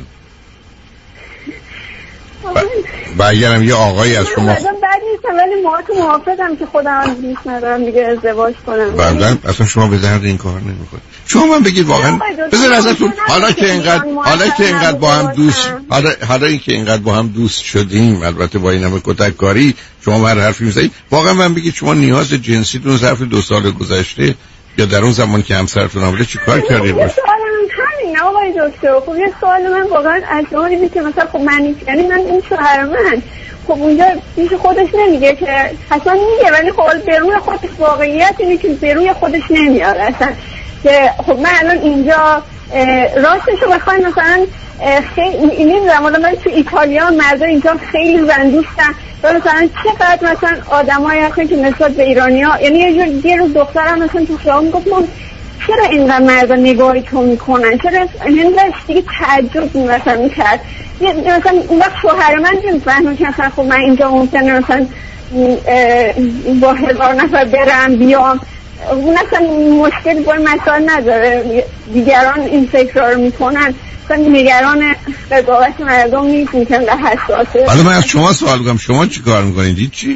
و اگرم یه آقایی از شما بعد نیستم، ولی ما تو موافقم که خودم دوست ندارم دیگه ازدواج کنم. بعدن اصلا شما به درد این کار نمیخورید. شما من بگید واقعا بذار ازتون حالا که اینقدر با هم دوست حالا اینکه اینقدر با هم دوست شدیم، البته با این همه کتککاری شما هر حرفی میزنید، واقعا من بگید شما نیاز جنسیتون ظرف 2 سال گذشته یا در اون زمان که همسرتون نبوده چیکار کردید باشه؟ همین آقای دکتر. خب یه سوال من واقعا از شما اینه که مثلا خب یعنی من این شوهر من خب اونجا پیش خودش نمیگه که اصلا میگه، ولی خب به روی خودش واقعیت اینه که به روی خودش نمیاره اصلا. که خب من الان اینجا راستشو بخواین مثلا خیلی نمیدونم، من تو ایتالیا مردا اینجا خیلی زن دوستن و مثلا چقدر مثلا آدمایی هستن که نسبت به ایرانی‌ها، یعنی یه روز دخترم مثلا تو خیابون گفت چرا اینقدر مردا نگاهی تو میکنن، چرا هندش دیگه تعجب مثلا میکرد. مثلا اون وقت شوهر من نمیفهمه که مثلا خب من اینجا ممکنه مثلا با 1000 نفر برم بیام، اون اصلا مشکلی با مسائل نداره. دیگران این فکر رو میکنن، مثلا نگران قضاوت مردم نیست، میکنن در حساسه. حالا من از شما سوال بگم، شما چی کار میکنید؟ چی؟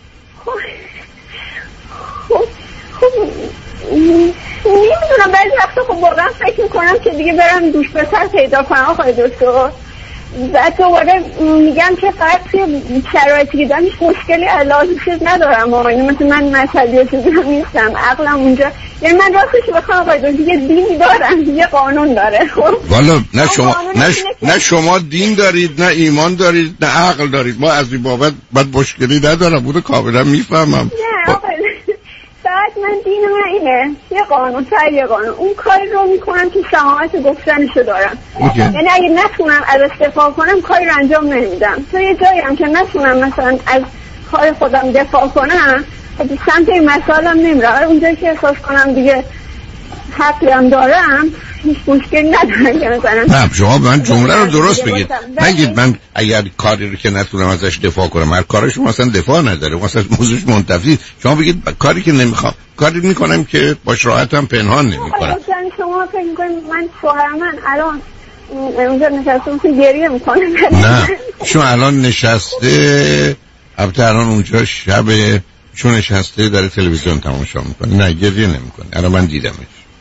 نمیدونم، بعضی وقتا خب واقعا فکر میکنم که دیگه برم دوش پسر پیدا کنم آقای دکتر. بعد دوباره میگم که فقط توی شرایطی که دارم هیچ مشکلی علاجی چیز ندارم. یعنی مثل من مذهبی و چیزی هم نیستم، عقلم اونجا، یعنی من راستش بخوام آقای دکتر یه دین دارم، یه قانون داره. خب والا نه شما دین دارید، نه ایمان دارید، نه عقل دارید. ما از این بابت مشکلی ندارم، بوده کاملا میفهمم. بعد من دین من اینه یه قانون، یه قانون، اون کاری رو میکنم که شهامت گفتنشو دارم. یعنی اگه نتونم از دفاع کنم کاری رو انجام نمیدم. تو یه جایی هم که نتونم مثلا از کار خودم دفاع کنم سمت این مسائلم نمیرم. اونجایی که احساس کنم دیگه حقی هم دارم هیچ مشکلی ندارم که مثلا نه شما من جمله رو درست بگید. نگید من اگر کاری رو که نتونم ازش دفاع کنم، هر کار شما اصلا دفاع نداره، مثلا موضوعش منتفی. شما بگید کاری که نمیخوام، کاری میکنم که باش راحتم پنهان نمیکنم. شما فکر میکنید من شوهر من الان اونجا نشسته گریه میکنه؟ نه شما الان نشسته، البته الان اونجا شبه، چون نشسته داره تلویزیون تماشا میکنه. نه گریه نمیکنه، الان من دیدمش.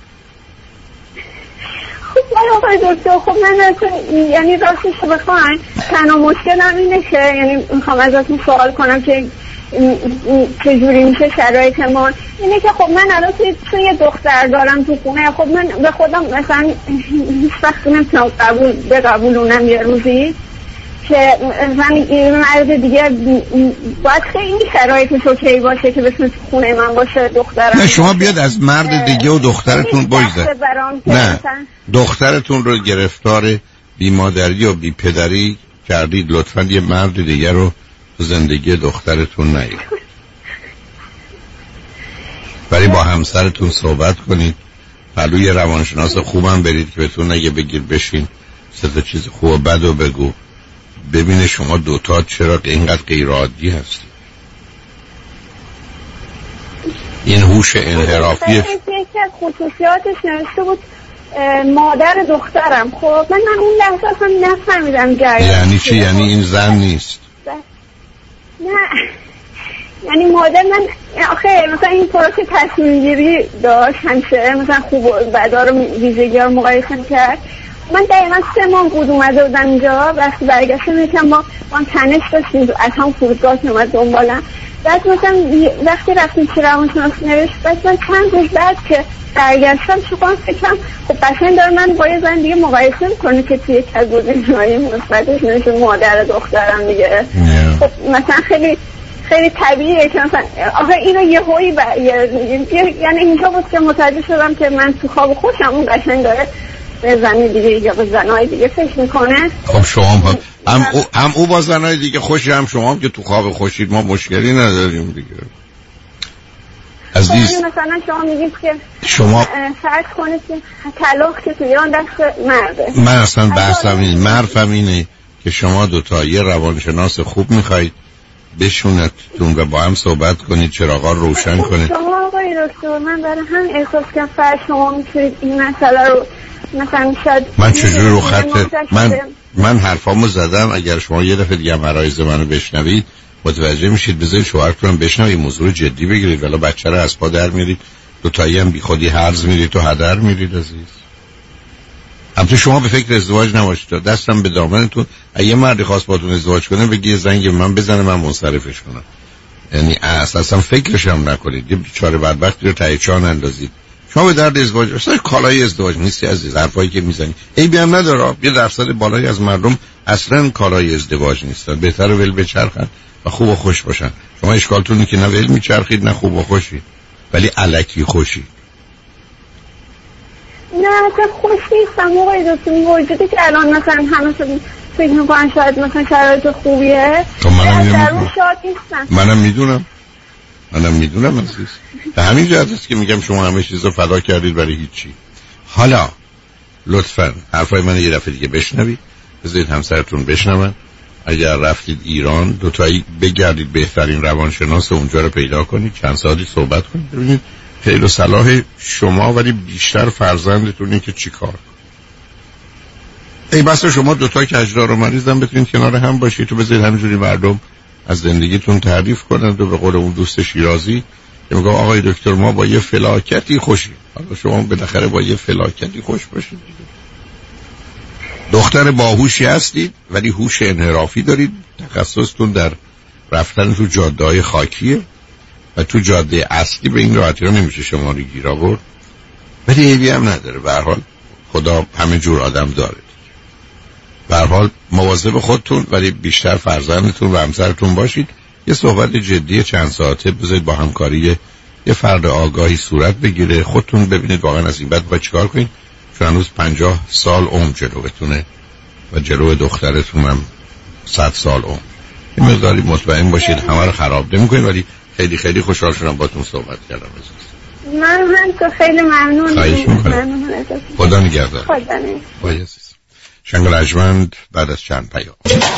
آقای دکتر خب من یعنی راستش رو بخواین تنها مشکلم اینه که یعنی میخوام ازتون سوال کنم که چجوری میشه شرایط ما اینه که خب من الان چون یه دختر دارم تو خونه، خب من به خودم مثلا هیچ وقت نمیتونم بقبولونم یه روزی که مثلا مرد دیگه باید خیلی شرایطش اوکی باشه که بتونه تو خونه من باشه دخترم. نه شما بیاد از مرد دیگه و دخترتون بگذارید. نه دخترتون رو گرفتار بیمادری و بیپدری کردید، لطفاً یه مرد دیگه رو تو زندگی دخترتون نیارید. ولی با همسرتون صحبت کنید، پلوی روانشناس خوبم برید که بهتون نگه بگیر بشین 3 چیز خوب و بد و بگو، ببینه شما دوتا چرا اینقدر غیر عادی هستید. این هوش انحرافی یکی از خصوصیاتش نوشته بود مادر دخترم. خب من اون لحظه اصلا نفهمیدم جریان یعنی چی؟ یعنی این زن نیست؟ نه یعنی مادر من آخه مثلا این پروسه تصمیم گیری داشت، همیشه مثلا خوب و بدا رو ویژگی ها رو مقایسه کرد. من دقیقا 3 ماه بود اومده بودم اینجا، وقتی برگشتم میکنم ما تنش داشتیم از هم فرودگاه که اومد دنبالم. بعد مثلا وقتی رفتیم که روانشناس نوشت، بعد من چند روز بعد که برگشتم شکان فکرم خب قشنگ داره من با یه زن دیگه مقایسه میکنه که توی یک از گزینه‌های مثبتش نوشته مادر دخترم دیگه. خب مثلا خیلی طبیعیه که مثلا آخه اینو یه هویی یعنی اینجا بود که متوجه شدم که من تو خواب خوشم اون قشنگ داره به زنی دیگه یا به زنای دیگه فکر میکنه. خب شما هم او با زنای دیگه خوشی، هم شما هم که تو خواب خوشید، ما مشکلی نداریم دیگه. عزیز مثلا شما میگید که شما فرض کنید که طلاق که تو ایران دست مرده. من اصلا بحثم این مرفم اینه که شما دوتا یه روانشناس خوب میخواید بشونتون و با هم صحبت کنید، چراغا روشن کنید. شما آقای دکتر من برای هم احساس کنم فرض شما میتونید این مسئله رو مثلا شاید من چجوری رو خط من حرفامو زدم. اگر شما یه دفعه دیگه عرایض منو بشنوید متوجه میشید. بذارید شوهرتون بشنوه این موضوع رو جدی بگیرید، ولی بچه رو از پا در میرید، دوتایی هم بی خودی هرز میرید تو هدر میرید. عزیز البته شما به فکر ازدواج نباشید، دستم به دامنتون. اگه مردی خواست باهاتون ازدواج کنه بگی زنگ من بزنه من منصرفش کنم، یعنی اساسا فکرش هم نکنید. یه بیچاره بدبختی رو ته چاه اندازید. شما به درد ازدواج اصلا کالای ازدواج نیستی عزیز. حرفایی که میزنی عیبی هم نداره. یه درصد بالایی از مردم اصلا کالای ازدواج نیستن، بهتره ول بچرخن و خوب و خوش باشن. شما اشکالتونه که نه ول میچرخید نه خوب و خوشی، ولی الکی خوشی. نه اصلا خوش نیستم آقای دکتر. موجودی که الان مثلا همه فکر میکنن شاید مثلا شرایط خوبیه، منم میدونم عزیز. به همین جهت است که میگم شما همه چیز رو فدا کردید برای هیچی. حالا لطفاً حرفای من یه دفعه دیگه بشنوید، بذارید همسرتون بشنون. اگر رفتید ایران دوتایی بگردید بهترین روانشناس اونجا رو پیدا کنید، چند ساعتی صحبت کنید، ببینید خیلی صلاح شما ولی بیشتر فرزندتونی که چی کار. ای بس شما دوتا که اجرار و مریضم بتونید کنار هم باشید تو بذارید همینجوری مردم از زندگیتون تعریف کنند و به قول اون دوست شیرازی که میگه آقای دکتر ما با یه فلاکتی خوشیم. حالا شما بالاخره با یه فلاکتی خوش باشید. دختر باهوشی هستید ولی هوش انحرافی دارید. تخصصتون در رفتن تو جاده‌های خاکیه و تو جاده اصلی به این راحتی رو نمیشه شما رو گیر آورد، ولی عیبی هم نداره. به هر حال خدا همه جور آدم داره. به هر حال مواظب خودتون ولی بیشتر فرزندتون و همسرتون باشید. یه صحبت جدی چند ساعته بذارید با همکاری یه فرد آگاهی صورت بگیره. خودتون ببینید واقعا از این بعد باید چیکار کنید، چون هنوز 50 سال عمر جلوتونه و جلو دخترتون هم 100 سال عمر. این مقداری مطمئن باشید همه رو خراب نمی‌کنید. ولی خیلی خیلی خوشحال شدم باهاتون صحبت کردم. من تو خیلی ممنون. خواهش میکنم. خدا نگهدار. خدا نگهدار. شنگ لاجوند بعد از چند پیام.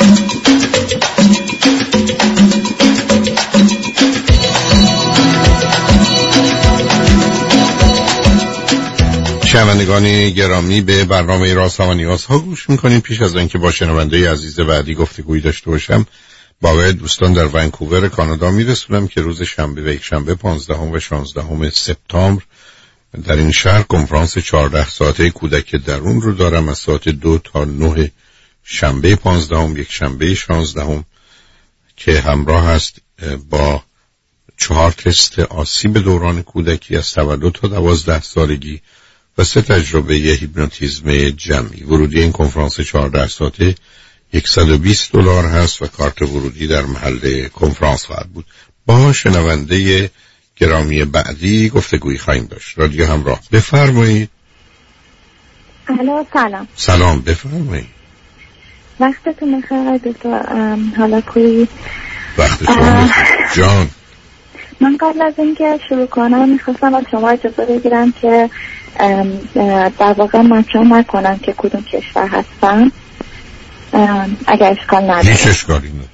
شنوندگان گرامی، به برنامه رازها و نیازها گوش میکنید. پیش از اینکه با شنونده عزیز بعدی گفتگویی داشته باشم، با دوستان در ونکوور کانادا میرسونم که روز شنبه و یک شنبه 15 و 16 سپتامبر در این شهر کنفرانس 14 ساعته کودک درون رو دارم از ساعت 2 تا 9 شنبه 15 یک شنبه 16 که همراه است با 4 تست آسیب دوران کودکی از تولد تا 12 سالگی و 3 تجربه هیپنوتیزم جمعی. ورودی این کنفرانس 14 ساعته $120 هست و کارت ورودی در محل کنفرانس خواهد بود. با شنونده گرامی بعدی گفتگویی خواهیم داشت. رادیو همراه، بفرمایید. الو، سلام. سلام، بفرمایید. وقتتون بخیر دکتر هلاکویی. وقتتون بخیر جان. من قبل از اینکه شروع کنم میخواستم از شما اجازه بگیرم که در واقع مطرح نکنم که کدوم کشور هستم، اگر اشکال نداره. هیچ اشکالی نداره.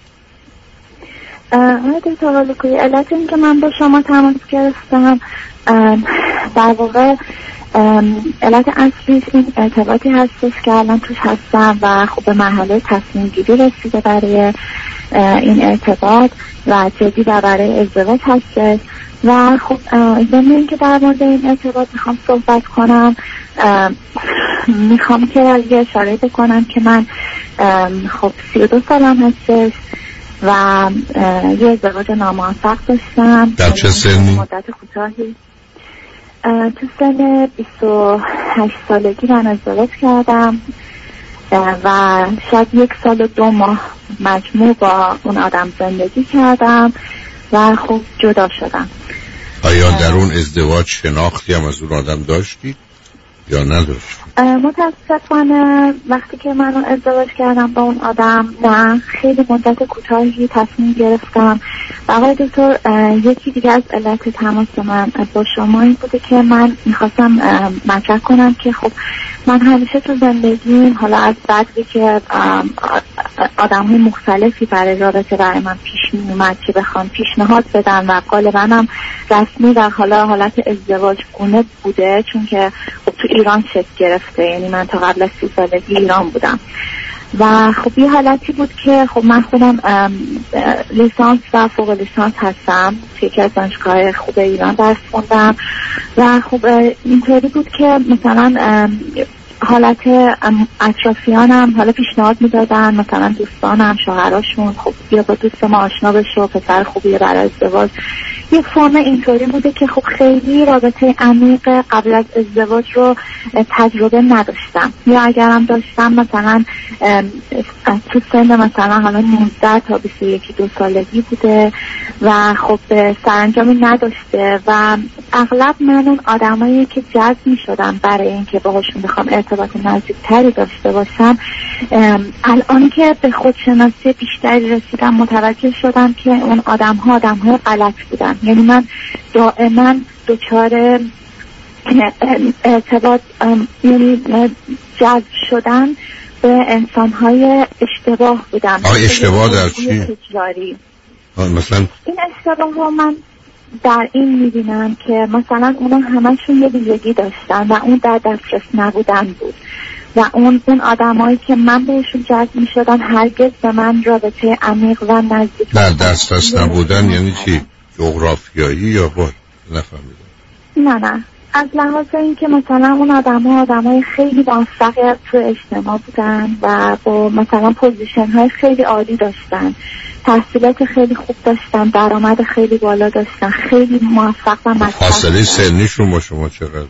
دکتر هلاکویی، علت این که من با شما تماس گرفتم در واقع علت اصلیش این ارتباطی هستش که الان توش هستم و خب به مرحله تصمیم گیری رسیده برای این ارتباط و جدی و برای ازدواج هستش و خب ضمن این که در مورد این ارتباط میخوام صحبت کنم، میخوام که یه اشاره بکنم که من خب 32 سالم هستش و یه ازدواج ناموفق داشتم. در چه سنی؟ مدت کوتاهی، تو سن 28 سالگی من ازدواج کردم و شاید 1 سال و 2 ماه مجموع با اون آدم زندگی کردم و خب جدا شدم. آیا در اون ازدواج شناختی هم از اون آدم داشتید یا نداشتید؟ متاسفانه وقتی که من ازدواج کردم با اون آدم نه، خیلی مدت کوتاهی تصمیم گرفتم. و آقای دکتر، یکی دیگه از علت تماس من با شما این بوده که من میخواستم مطرح کنم که خب من همیشه تو زندگیم، حالا از بعدی که آدم‌های مختلفی برای رابطه برای من پیش میومد که بخوام پیشنهاد بدن و غالباً هم رسمی در حالت ازدواج گونه بوده، چون که خب تو ایران شکل گرفته، یعنی من تا قبل از 30 سالگی ایران بودم و خب یه حالتی بود که خب من خودم لیسانس و فوق لیسانس هستم، یکی از دانشگاه خوب ایران درس خوندم و خب اینطوری بود که مثلا حالت اطرافیانم حالا پیشنهاد میدادن، مثلا دوستانم، شوهراشون، خب بیا با دوست ما آشنا بشو، پسر خوبیه برای ازدواج. یه فرم اینطوری بوده که خب خیلی رابطه عمیق قبل از ازدواج رو تجربه نداشتم، یا اگرم داشتم مثلا تو سن مثلا حالا 19 تا 21-22 سالگی بوده و خب سرانجامی نداشته و اغلب من اون آدمایی که جذب میشدم برای اینکه باهاشون بخوام ارتباط نزدیکتری داشته باشم، الان که به خودشناسی بیشتری رسیدم متوجه شدم که اون آدم‌های غلط بودن. یعنی من دائما دچار ارتباط، یعنی جذب شدن به انسان‌های اشتباه بودم. اشتباه در چی؟ مثلا این اشتباه ها من در این میبینم که مثلا اونا همشون یه ویژگی داشتن و اون در دسترس نبودن بود و اون آدمایی که من بهشون جذب میشدم هرگز به من رابطه عمیق و نزدیک در دسترس نبودن. یعنی چی؟ جغرافیایی یا بود؟ نفهمیدم. نه از لحاظ این که مثلا اون آدمای خیلی موفق تو اجتماع بودن و با مثلا پوزیشن های خیلی عالی داشتن، تحصیلات خیلی خوب داشتن، درآمد خیلی بالا داشتن، خیلی موفق و مطلع. فاصله سنیشون با شما چقدر؟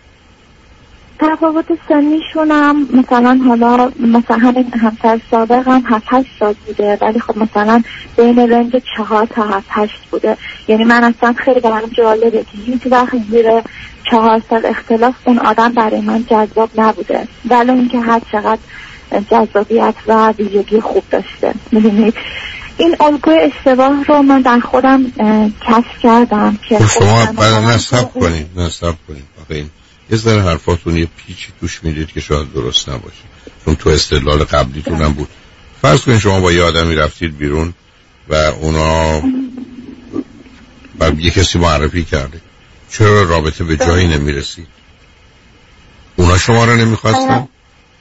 تفاوت سنیشون هم مثلا حالا مثلا همین همسر سابق هم 7-8 سال بوده، ولی خب مثلا بین رنج 4 تا 7-8 بوده. یعنی من اصلا خیلی برام جالبه که هیچ وقت زیر 4 سال اختلاف اون آدم برای من جذاب نبوده، ولی اینکه هر چقدر جذابیت و ویژگی خوب داشته. می‌دونید این الگوی اشتباه رو من در خودم کشف کردم که شما نصب کنید آخه یه ذره حرفاتون یه پیچی توش میدید که شاید درست نباشه، چون تو استدلال قبلیتون هم بود. فرض کنید شما با یه آدمی رفتید بیرون و اونا یه کسی معرفی کرده، چرا رابطه به جایی نمیرسید؟ اونا شما رو نمیخواستن؟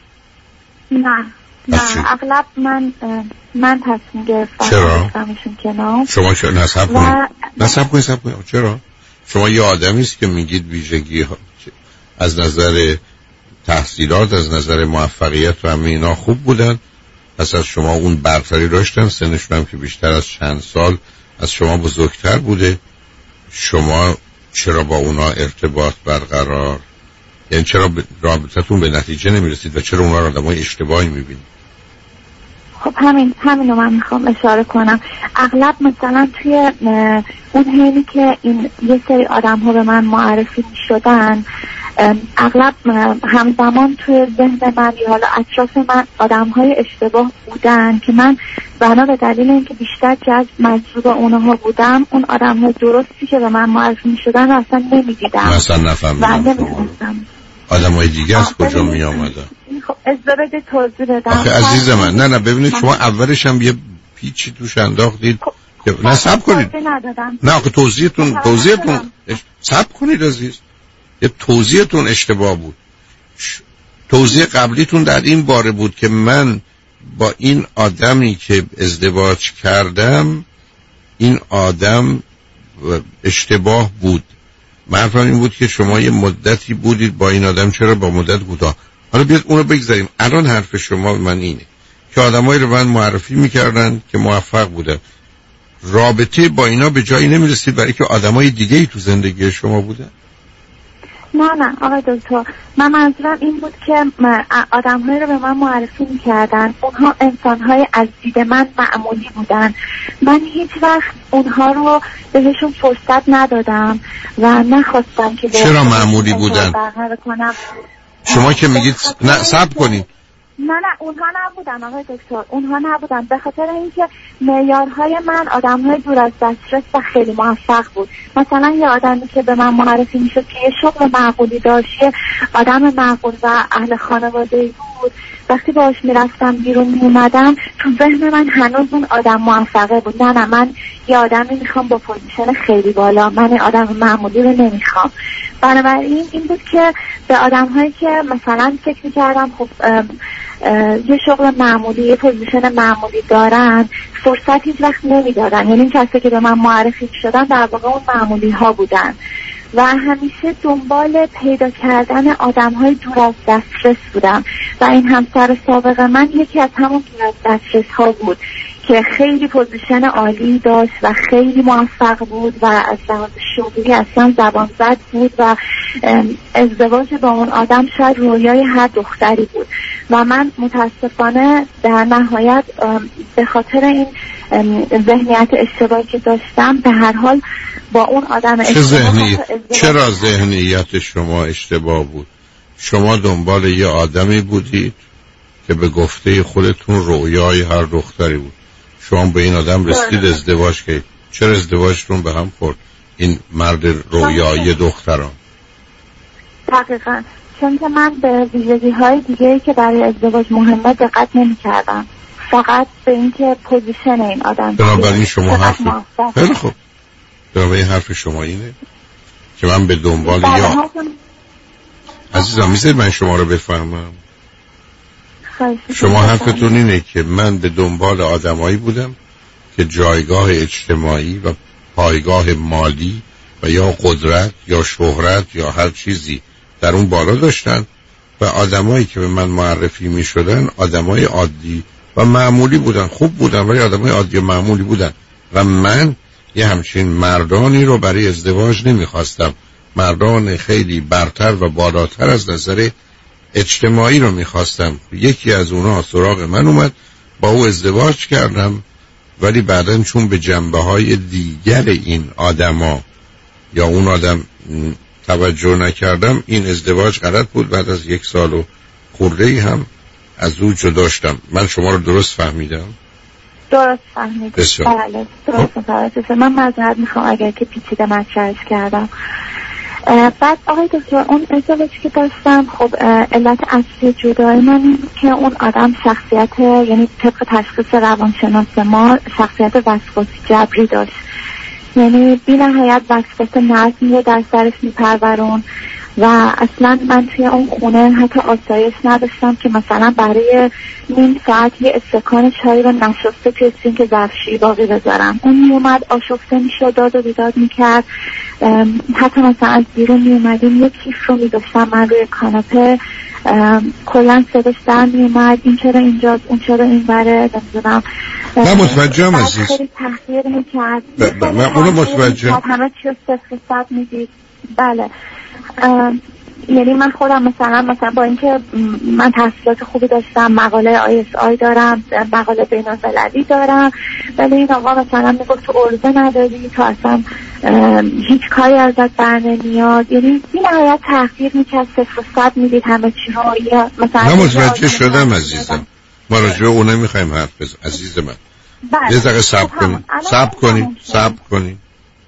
نه اغلب من تصمیم گرفتم. چرا؟ شما چرا نصب کنید چرا؟ شما یه آدمی است که میگید ویژگی از نظر تحصیلات، از نظر موفقیت و همه اینا خوب بودن، پس از شما اون برتری داشتن، سنشون هم که بیشتر از چند سال از شما بزرگتر بوده. شما چرا با اونا ارتباط برقرار، یعنی چرا رابطتون به نتیجه نمیرسید و چرا اونا رو آدمای اشتباهی میبینید؟ خب همین رو من میخوام اشاره کنم. اغلب مثلا توی اون حینی که این یه سری آدم ها به من معرفی میشدن، اغلب همزمان توی ذهن من یا حالا اطراف من آدم های اشتباه بودن که من بنا به دلیل اینکه بیشتر مجذوب اونها بودم، اون آدم های درستی که به من معرفی میشدن اصلا نمیدیدم، اصلا نفهمیدم آدم های دیگه از کجا می آمدن. خب ازدواج توضیح بدم آخه عزیز من نه ببینید شما اولش هم یه پیچی توش انداختید که نصب کنید. نه آخه توضیحتون صبر کنید عزیز، یه توضیحتون اشتباه بود. توضیح قبلیتون در این باره بود که من با این آدمی که ازدواج کردم، این آدم اشتباه بود. منظورم این بود که شما یه مدتی بودید با این آدم، چرا با مدت کوتاه؟ حالا بیاد اونو بگذاریم. الان حرف شما من اینه که آدمایی رو من معرفی میکردن که موفق بودن، رابطه با اینا به جایی نمیرسید برای که آدمای دیگه ای تو زندگی شما بودن. نه آقای دکتر، من منظورم این بود که آدم‌هایی رو به من معرفی می‌کردن، اونها انسان‌های از دید من معمولی بودن. من هیچ وقت اونها رو بهشون فرصت ندادم و نخواستم که چرا معمولی بودن؟ شما که میگید نه صبر کنید. نه اونها نبودن آقای دکتر، اونها نبودن، به خاطر اینکه معیارهای من آدم‌های دور از دسترس و خیلی موفق بود. مثلا یه آدمی که به من معرفی میشد که یه شغل معقولی داشت، آدم معقول و اهل خانواده‌ای بود، وقتی باهاش میرفتم بیرون میومدم، تو ذهن من هنوز اون آدم موفقه بود. نه من یه آدمی میخوام با پوزیشن خیلی بالا، من آدم معمولی رو نمیخوام. بنابراین این بود که به آدم‌هایی که مثلا فکر می‌کردم خب یه شغل معمولی، یه پوزیشن معمولی دارن، فرصت هیچ وقت نمیدادن. یعنی این کسی که به من معرفی شدن در واقع اون معمولی ها بودن و همیشه دنبال پیدا کردن آدم‌های دور از دسترس بودم و این همسر سابق من یکی از همون دور از دسترس ها بود که خیلی پوزیشن عالی داشت و خیلی موفق بود و از لحاظ شغلی اصلا زبان زد بود و ازدواج با اون آدم شاید رویای هر دختری بود و من متاسفانه در نهایت به خاطر این ذهنیت اشتباهی که داشتم به هر حال با اون آدم چرا ذهنیت شما اشتباه بود؟ شما دنبال یه آدمی بودید که به گفته خودتون رویای هر دختری بود. شما به این آدم رسید، ازدواج کرد. چرا ازدواجتون به هم خورد؟ این مرد رویای دختران. دقیقاً چون که من به ویژگی‌های دیگه‌ای که برای ازدواج مهمه دقت نمی‌کردم، فقط به اینکه پوزیشن این آدم. بنابراین شما خیلی خوب. بنابراین حرف شما اینه که من به دنبال یا عزیزم میذارید من شما رو بفهمم. شما حرفتون اینه که من به دنبال آدمایی بودم که جایگاه اجتماعی و پایگاه مالی و یا قدرت یا شهرت یا هر چیزی در اون بالا داشتن و آدمایی که به من معرفی می شدن آدمای عادی و معمولی بودن، خوب بودن ولی آدمای عادی و معمولی بودن و من یه همچین مردانی رو برای ازدواج نمی خواستم. مردان خیلی برتر و بالاتر از نظر اجتماعی رو میخواستم. یکی از اونها سراغ من اومد، با او ازدواج کردم، ولی بعداً چون به جنبه‌های دیگر این آدما یا اون آدم توجه نکردم، این ازدواج غلط بود. بعد از 1 سال و خورده‌ای هم از او جدا شدم. من شما رو درست فهمیدم؟ درست فهمید. بله درست. من معذرت میخوام اگر که پیچیده مطرحش کردم. بعد آقای دکتر اون ازدواجی که داشتم خب علت اصلی جدایی من این که اون آدم شخصیت، یعنی طبق تشخیص روانشناس ما شخصیت وسواسی جبری داشت، یعنی بی نهایت وسواس نظم رو در سرش میپرورون و اصلا من توی اون خونه حتی آسایش نداشتم که مثلا برای نیم ساعت یه استکان چای رو نشسته توی سینک ظرفشویی باقی بذارم. اون میومد آشفته میشد، داد و بیداد میکرد. حتی مثلا از بیرون میومدیم یه کیف رو میداشتم من روی کاناپه، کلن صداش در میومد این چرا اینجاست اون چرا این بره نمیدونم. من متوجهم عزیز، خیلی تحقیر میکرد. من اونو متوجهم، همه چی رو 0-100 میدید. بله یعنی من خودم مثلا با اینکه من تحصیلات خوبی داشتم، مقاله ISI دارم، مقاله بین‌المللی دارم، ولی این آقا مثلا میگفت تو عرضه نداری، تو اصلا هیچ کاری ازت بر نمیاد، یعنی بی نهایت تحقیر میکرد، 0-100 میدید همه چی رو. من متوجه شدم عزیزم، ما راجع به اون نمیخوایم حرف بزنیم عزیز من. یه دقیقه صبر کنین.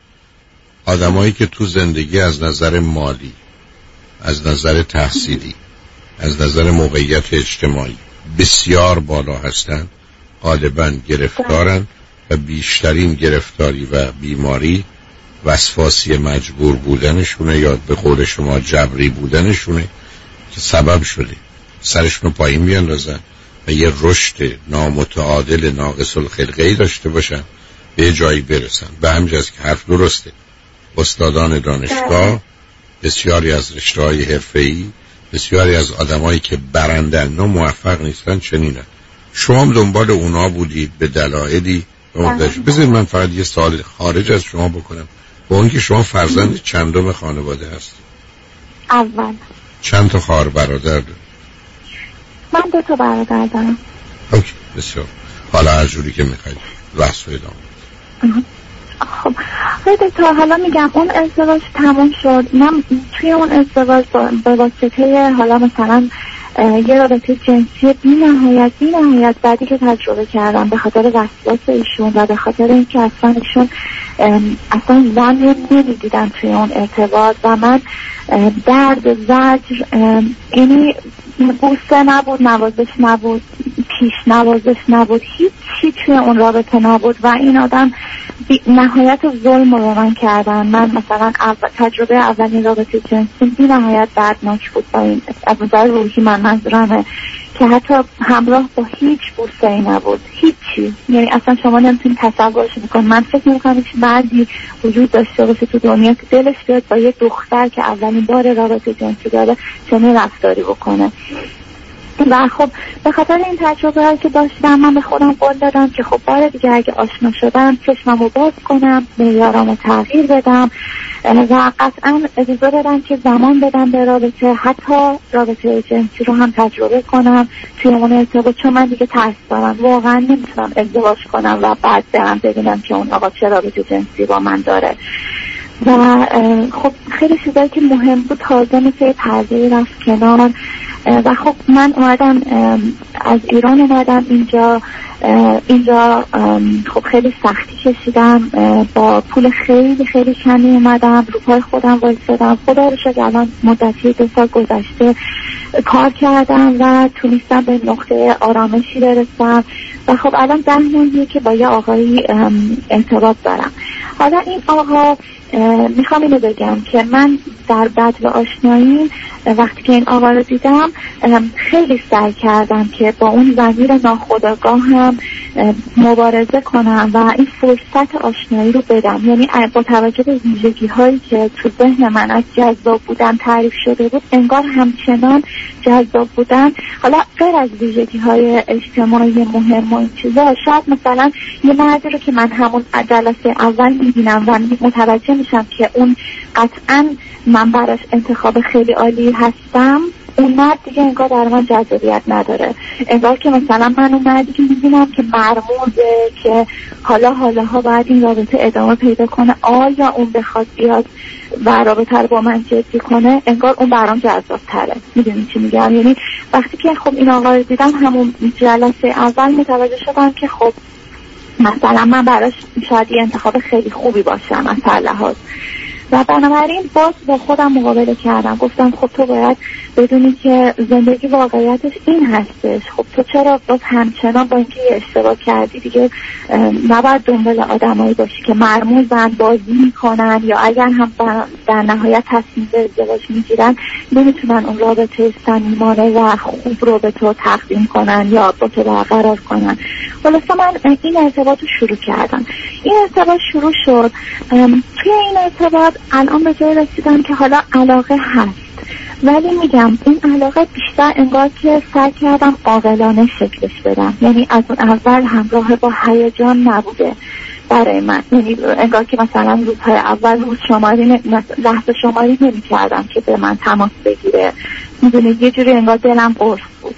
آدمایی که تو زندگی از نظر مالی، از نظر تحصیلی، از نظر موقعیت اجتماعی بسیار بالا هستن غالباً گرفتارن و بیشترین گرفتاری و بیماری وسواسی مجبور بودنشونه یا به قول شما جبری بودنشونه که سبب شده سرشون رو پایین بیاندازن و یه رشد نامتعادل ناقص الخلقه‌ای داشته باشن به یه جایی برسن. به همینجاست که حرف درسته. استادان دانشگاه، بسیاری از رشته‌های حرفه‌ای، بسیاری از آدمایی که برندن نه موفق نیستن چنینن. شما هم دنبال اونا بودید به دلایلی. بذارید من فقط یه سوال خارج از شما بکنم. با اینکه شما فرزند چندم خانواده هستید؟ اول. چند تا خواهر برادر دارید؟ من 2 تا برادر دارم. اوکی بسیار. حالا هر جوری که میخواید بحث رو ادامه. خب تا حالا میگم اون ازدواج تموم شد. من توی اون ازدواج به واسطه حالا مثلا یه رابطه جنسی بی نهایت بعدی که تجربه کردم به خاطر وسواس ایشون و به خاطر اینکه اصلا ایشون اصلا زن رو نمیدیدن توی اون ارتباط و من درد زجر، یعنی بوسه نبود، نوازش نبود، پیش نوازش نبود، هیچی توی اون رابطه نبود و این آدم نهایت ظلم رو من کردن. من مثلا تجربه اولین رابطه جنسی بی نهایت دردناک بود با این از نظر روحی من منظورمه که حتی همراه با هیچ بوسه‌ای نبود، هیچی. یعنی اصلا شما نمیتونید تصورش بکنید. من فکر می‌کنم هیچ مردی وجود داشته باشه تو دنیا که دلش بیاد با یه دختر که اولین بار رابطه جنسی داره چنین رفتاری بکنه. و خب به خاطر این تجربه هایی که داشتم من به خودم قول دادم که خب بار دیگه اگه آشنا شدم چشممو باز کنم، معیارامو تغییر بدم و قطعا اجازه بدم که زمان بدم به رابطه، حتی رابطه جنسی رو هم تجربه کنم توی اون ارتباط، چون من دیگه ترس دارم، واقعا نمیتونم ازدواج کنم و بعد برم ببینم که اون آقا چه رابطه جنسی با من داره. و خب خیلی چیزایی که مهم بود تازه مثل پرده رفت کنار و خب من اومدم از ایران اومدم اینجا خب خیلی سختی کشیدم، با پول خیلی خیلی کمی اومدم، رو پای خودم وایسادم. خدا رو شکر الان مدتی 2 سال گذشته کار کردم و تونستم به نقطه آرامشی برسم و خب الان 10 ماهیه که با یه آقایی ارتباط دارم. حالا این آقا میخوام اینو بگم که من در بدو آشنایی وقتی که این آقا رو دیدم خیلی سعی کردم که با اون ضمیر ناخودآگاهم مبارزه کنم و این فرصت آشنایی رو بدم. یعنی با توجه به ویژگی هایی که تو ذهن من از جذاب بودن تعریف شده بود انگار همچنان جذاب بودن، حالا غیر از ویژگی های اجتماعی مهم و این چیزا. شاید مثلا یه مردی رو که من همون جلسه اول میبینم و متوجه میشم که اون قطعا من براش انتخاب خیلی عالی هستم، اون مرد دیگه انگار در من جذابیت نداره. انگار که مثلا من اون مردی که میبینم که مرموزه که حالا باید این رابطه ادامه پیدا کنه، آیا اون بخواد بیاد و رابطه رو با من جدی کنه، انگار اون برام جذاب تره. میدونی چی میگم؟ یعنی وقتی که خب این آقا رو دیدم همون جلسه اول متوجه شدم که خب مثلا من براش شاید یه انتخاب خیلی خوبی باشم از هر لحاظ. و بنابراین باز با خودم مقابله کردم، گفتم خب تو باید بدونی که زندگی واقعیتش این هستش. خب تو چرا باز همچنان با اینکه اشتباه کردی دیگه نباید دنبال آدمایی باشی که مرموزن، بازی میکنن، یا اگر هم در نهایت تصمیم به ازدواج میگیرن نمیتونن اون رابطه صمیمانه و خوب رو به تو تقدیم کنن یا با تو برقرار کنن. خلاصه من این ارتباط رو شروع کردم. این ارتباط شروع شد. توی این ارتباط الان به جای رسیدم که حالا علاقه هست، ولی میگم این علاقه بیشتر انگار که سعی کردم عاقلانه شکلش بدم. یعنی از اون اول همراه با هیجان نبوده برای من. یعنی انگار که مثلا روزهای اول لحظه شماری نمی کردم که به من تماس بگیره. میدونید یه جوری انگار دلم قرص بود.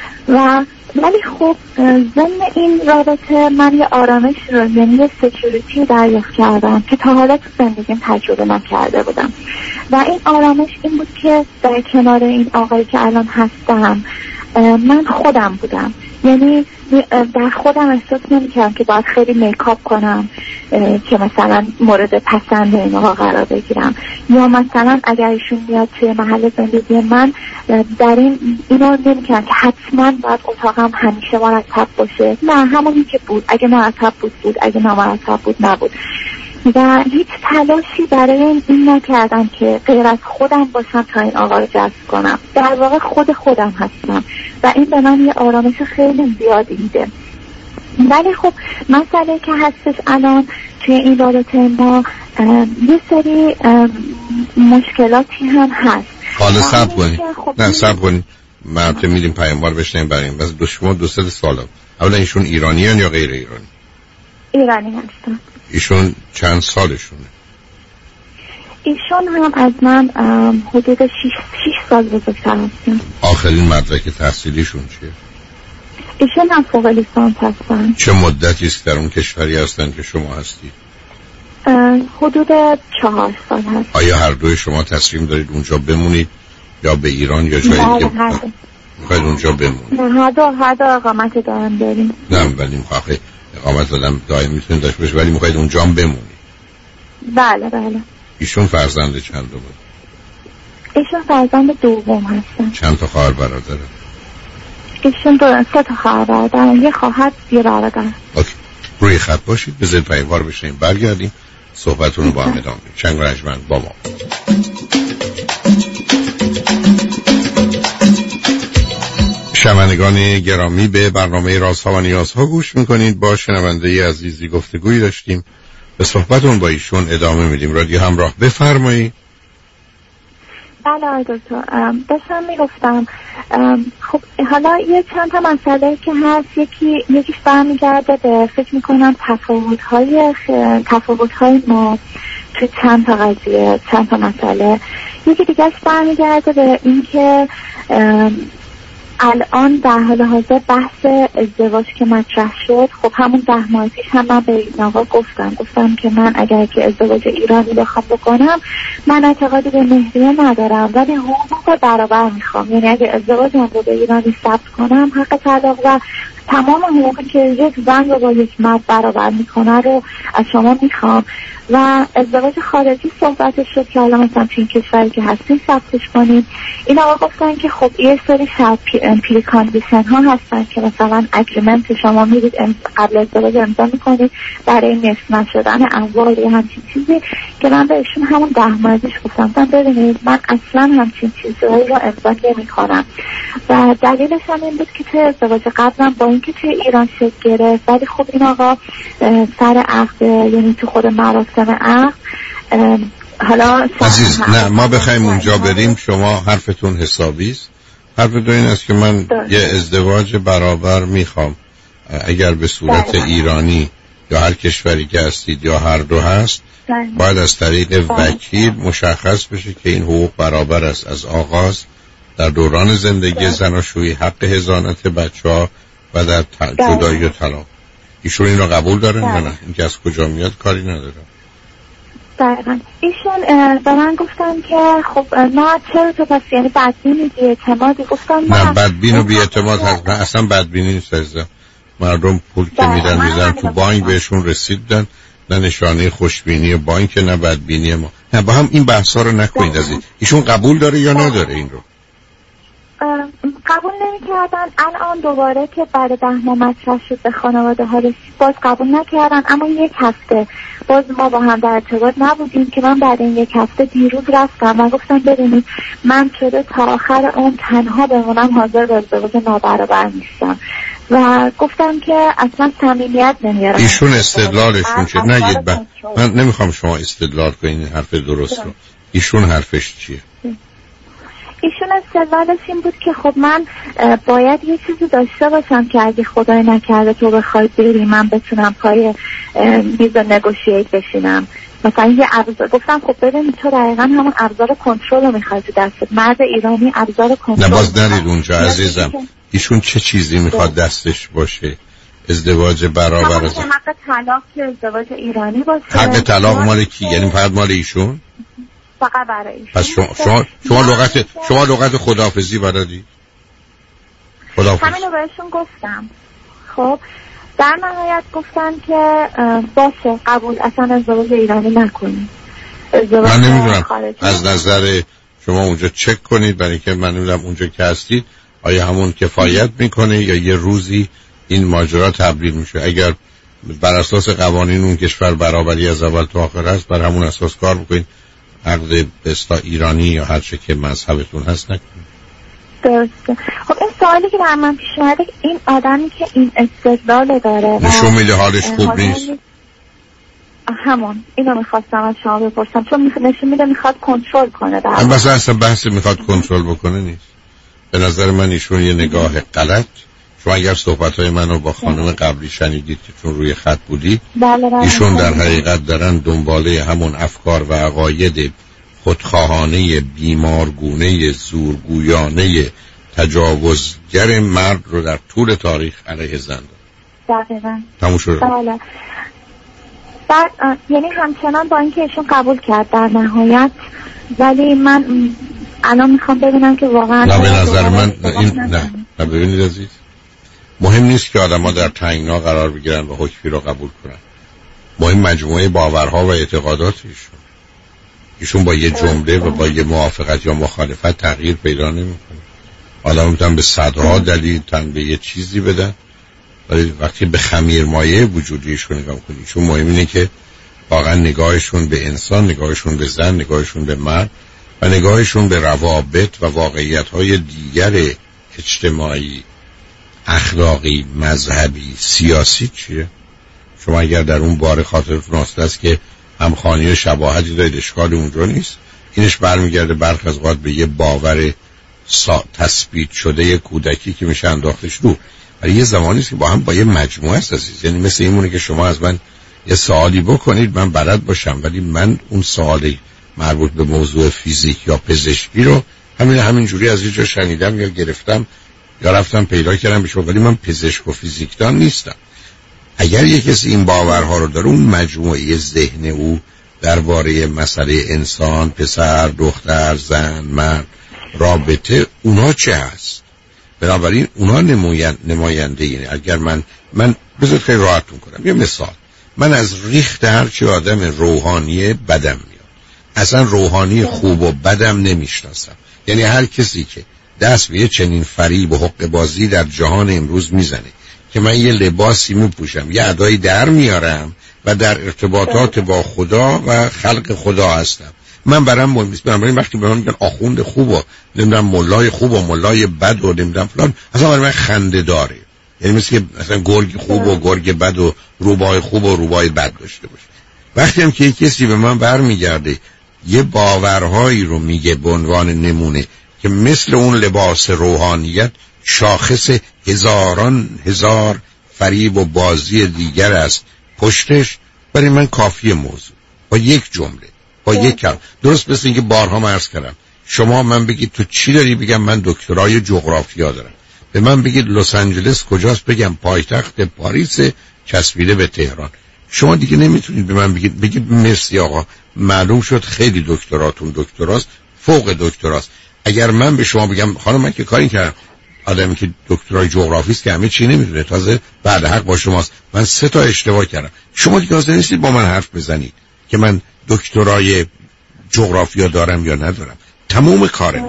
ولی خب ضمن این رابطه من یه آرامش رو، یعنی یه سکیوریتی دریافت کردم که تا حالا تو زندگیم تجربه نکرده بودم. و این آرامش این بود که در کنار این آقایی که الان هستم من خودم بودم. یعنی در خودم احساس نمی‌کردم که باید خیلی میکاپ کنم که مثلا مورد پسند اینها قرار بگیرم، یا مثلا اگر ایشون میاد توی محل زندگی من در اینو نمی‌کردم که حتما باید اتاقم همیشه مرتب باشه. نه، همونی که بود، اگه مرتب بود، اگه نامرتب بود نبود. و هیچ تلاشی برای این نکردم که غیر از خودم باشم تا این آقا رو جذب کنم. در واقع خودم هستم و این به من یه آرامش خیلی زیادی میده. ولی خب مسئله که هستش الان توی این رابطه ما یه سری مشکلاتی هم هست. حالا صبر کنید. نه صبر کنید. ما تو میدیم پیاموار بشنیم بریم. بس شما 2-3 سال اولا ایشون ایرانیان یا غیر ایرانی؟ ایرانی هستن. ایشون چند سالشونه؟ ایشون هم از من حدود 6 سال بزرگتر هستن. آخرین مدرک تحصیلیشون چیه؟ ایشون هم فوق لیسانس هستن. چه مدتی است در اون کشوری هستن که شما هستید؟ حدود 4 سال هست. آیا هر دوی شما تصمیم دارید اونجا بمونید یا به ایران یا جای دیگه میخواید اونجا بمونید؟ نه، هر دو اقامت دارم داریم. نه ولی میخواه اقامت دادم دائم میتونید داشت باشه، ولی میخواید اونجا هم بمونید؟ بله. ایشون فرزند چند بود؟ ایشون فرزند دوم هستن. چند تا خواهر برادره؟ ایشون 3 تا خواهر برادر، یه خواهر یه برادر. اوکی، روی خط باشید، بذارید پیاموار بشنیم برگردیم صحبتون رو با هم ادامه بدیم. چنگ و رنجمند با ما. شنوندگان گرامی، به برنامه رازها و نیازها گوش میکنید. با شنونده عزیزی گفتگویی داشتیم، به صحبتون با ایشون ادامه میدیم. رادیو همراه، بفرمایید. بله دکتر، داشتم میگفتم خب حالا یه چند تا مسئله که هست، یکیش برمیگرده به فکر میکنم تفاوت‌های ما توی چند تا قضیه، چند تا مسئله. یکی دیگهش برمیگرده به اینکه الان در حال حاضر بحث ازدواج که مطرح شد، خب همون 10 ماه پیش هم من به این آقا گفتم که من اگر که ازدواج ایرانی بخوام بکنم، من اعتقادی به مهریه ندارم ولی حقوق برابر میخوام. یعنی اگه ازدواجم رو به ایرانی ثبت کنم، حق طلاق و تمام حقوقی که یک زن رو با یک مرد برابر میکنه رو از شما میخوام. و ازدواج خارجی صحبتش شد که حالا مثلا توی این کشوری که هستین ثبتش کنید. این آقا گفتن که خب یه سری شرط پریکاندیشن ها هستن که مثلا اگریمنت شما میرید قبل ازدواج امضا میکنید برای نصف نشدن اموال یا همچین چیزی، که من بهشون همون 10 ماه پیش گفتم ببینید من اصلا همچین چیزهایی رو امضا نمیکنم. و دلیلش هم این بود که توی ازدواج قبلا با اینکه توی ایران شکل گرفت، ولی خب این آقا سر عقد، یعنی تو خود مراسم عقد، حالا عزیز نه ما بخوایم اونجا بریم شما حرفتون حسابی است. حرف دو این است که من یه ازدواج برابر میخوام، اگر به صورت ایرانی یا هر کشوری که هستید یا هر دو هست، باید از طریق وکیل مشخص بشه که این حقوق برابر است از آغاز در دوران زندگی زناشویی، حق حضانت بچه‌ها و در جدایی و طلاق. ایشون این رو قبول دارن یا نه؟ این که از کجا میاد کاری نداره. دقیقا ایشون به من گفتن که خب نه چرا تو پس یعنی بدبینی بی اعتمادی؟ گفتم نه بدبین و بی اعتماد هست. اصلا بدبینی نیست عزیزم. مردم پول که میدن تو بانک بهشون رسیدن، نه نشانه خوشبینی بانک نه بدبینی ما. نه با هم این بحثا رو نکنید. از ایشون قبول داره یا نداره این رو؟ قبول نمی‌کردن. الان دوباره که بعد 10 ماه مطرح شد به خانواده ها رسید باز قبول نکردن، اما یک هفته باز ما با هم در ارتباط نبودیم که من بعد این یک هفته دیروز رفتم و گفتم ببینید من شده تا آخر اون تنها بمونم حاضر به ازدواج نابرابر نیستم و گفتم که اصلا صمیمیت نمیارم. ایشون استدلالشون چیه؟ نگید من نمیخوام شما استدلال کنین این حرف درست رو. ایشون حرفش چیه؟ ایشون استدلالش این بود که خب من باید یه چیزی داشته باشم که اگه خدای نکرده تو بخوای بری من بتونم پای میز نگوشییت بشینم. مثلا یه ابزار. گفتم خب ببین تو دقیقا همون ابزار کنترل رو میخوای تو دستت. مرد ایرانی ابزار کنترل. نه باز نرید اونجا عزیزم. ایشون چه چیزی میخواد دستش باشه؟ ازدواج برابر است. حق طلاق که ازدواج ایرانی باشه. حق طلاق مال کی؟ یعنی فقط مال ایشون؟ فقط برای ایشون. پس شما لغت خداحافظی بلدی؟ همین رو بهشون گفتم. خب در نهایت گفتن که باشه قبول، اصلا ازدواج ایرانی نکنید. من نمیدونم از نظر شما اونجا چک کنید برای که من نمیدونم اونجا که هستید آیا همون کفایت میکنه یا یه روزی این ماجرا تبدیل میشه. اگر بر اساس قوانین اون کشور برابری از اول تا آخر هست بر همون اساس کار بکنید. عقد بستا ایرانی یا هر چه که مذهبتون هست نکنید. درسته. خب این سوالی که در من پیش اومده این آدمی که این استدلال داره نشون میده حالش خوب نیست. همون اینو میخواستم از شما بپرسم چون نشون میده میخواد کنترل کنه. مثلا اصلا بحث میخواد کنترل بکنه نیست. به نظر من ایشون یه نگاه غلط. شما اگر صحبت‌های منو با خانم قبلی شنیدید که چون روی خط بودی ایشون در حقیقت دارن دنباله همون افکار و عقاید خودخواهانه بیمارگونه زورگویانه تجاوزگر مرد رو در طول تاریخ علیه زن دارن. دقیقاً. تموم شد. بعد یعنی همچنان با اینکه ایشون قبول کرد در نهایت ولی من الان میخوام ببینم که واقعا نه به نظر من این نه ببینید عزیز مهم نیست که آدم ها در تنگنا قرار بگیرن و حکمی رو قبول کنن. مهم مجموعه باورها و اعتقاداتشون. ایشون با یه جمله و با یه موافقت یا مخالفت تغییر پیدا نمیکنه. آدم میتونن به صدها دلیل تن به یه چیزی بدن ولی وقتی به خمیرمایه وجودیشون نگاه کنید ایشون مهم اینه که واقعا نگاهشون به انسان، نگاهشون به زن، نگاهشون به مرد و نگاهشون به روابط و واقعیت‌های دیگر اجتماعی، اخلاقی، مذهبی، سیاسی چیه؟ شما اگر در اون بار خاطرتون اصل است که همخوانی و شباهتی دارید اشکال اونجا نیست. اینش برمیگرده برخی از اوقات به یه باور تثبیت شده کودکی که میشه انداختش رو. ولی یه زمانی است که با هم با یه مجموعه است عزیز. یعنی مثل اینونه که شما از من یه سوالی بکنید من بلد باشم ولی من اون سوالی مربوط به موضوع فیزیک یا پزشکی رو همینجوری از یه جا شنیدم یا گرفتم یا رفتم پیدا کردم بشه ولی من پزشک و فیزیکدان نیستم. اگر یک کسی این باورها رو داره اون مجموعه ذهن او درباره مسئله انسان، پسر، دختر، زن، مرد، رابطه اونا چه هست؟ بنابراین اونا نماینده اینه. اگر من بذارید خیلی راحتون کنم یه مثال. من از ریخت هرچی آدم روحانی بدم میاد. اصلا روحانی خوب و بدم نمیشناسم. یعنی هر کسی که دست به یه چنین فریب و حق بازی در جهان امروز میزنه که من یه لباسی میپوشم یه ادایی در میارم و در ارتباطات با خدا و خلق خدا هستم من برام مهم نیست. بنابراین وقتی به من میگن آخوند خوب و نمیدونم ملای خوب و ملای بد و نمیدونم فلان اصلا برای من خنده داره. یعنی مثل که مثلا گرگ خوب و گرگ بد و روبای خوب و روبای بد داشته باشه. وقتی هم که کسی به من برمیگرده یه باورهایی رو میگه به عنوان نمونه که مثل اون لباس روحانیت شاخص هزار فریب و بازی دیگر است پشتش، برای من کافی موضوع با یک جمله با یک کلمه. درست مثل اینکه بارها عرض کردم شما من بگید تو چی داری بگم من دکترای جغرافیا دارم. به من بگید لس آنجلس کجاست بگم پایتخت پاریس چسبیده به تهران. شما دیگه نمیتونید به من بگید مرسی آقا معلوم شد خیلی دکتراتون دکتراست فوق دکتراست. اگر من به شما بگم خانم من که کاری کردم آدمی که دکترای جغرافی است که همه چی نمیدونه، تازه بعد حق با شماست. من 3 تا اشتباه کردم. شما دیگه حاضر نیستید با من حرف بزنید که من دکترای جغرافیا دارم یا ندارم. تموم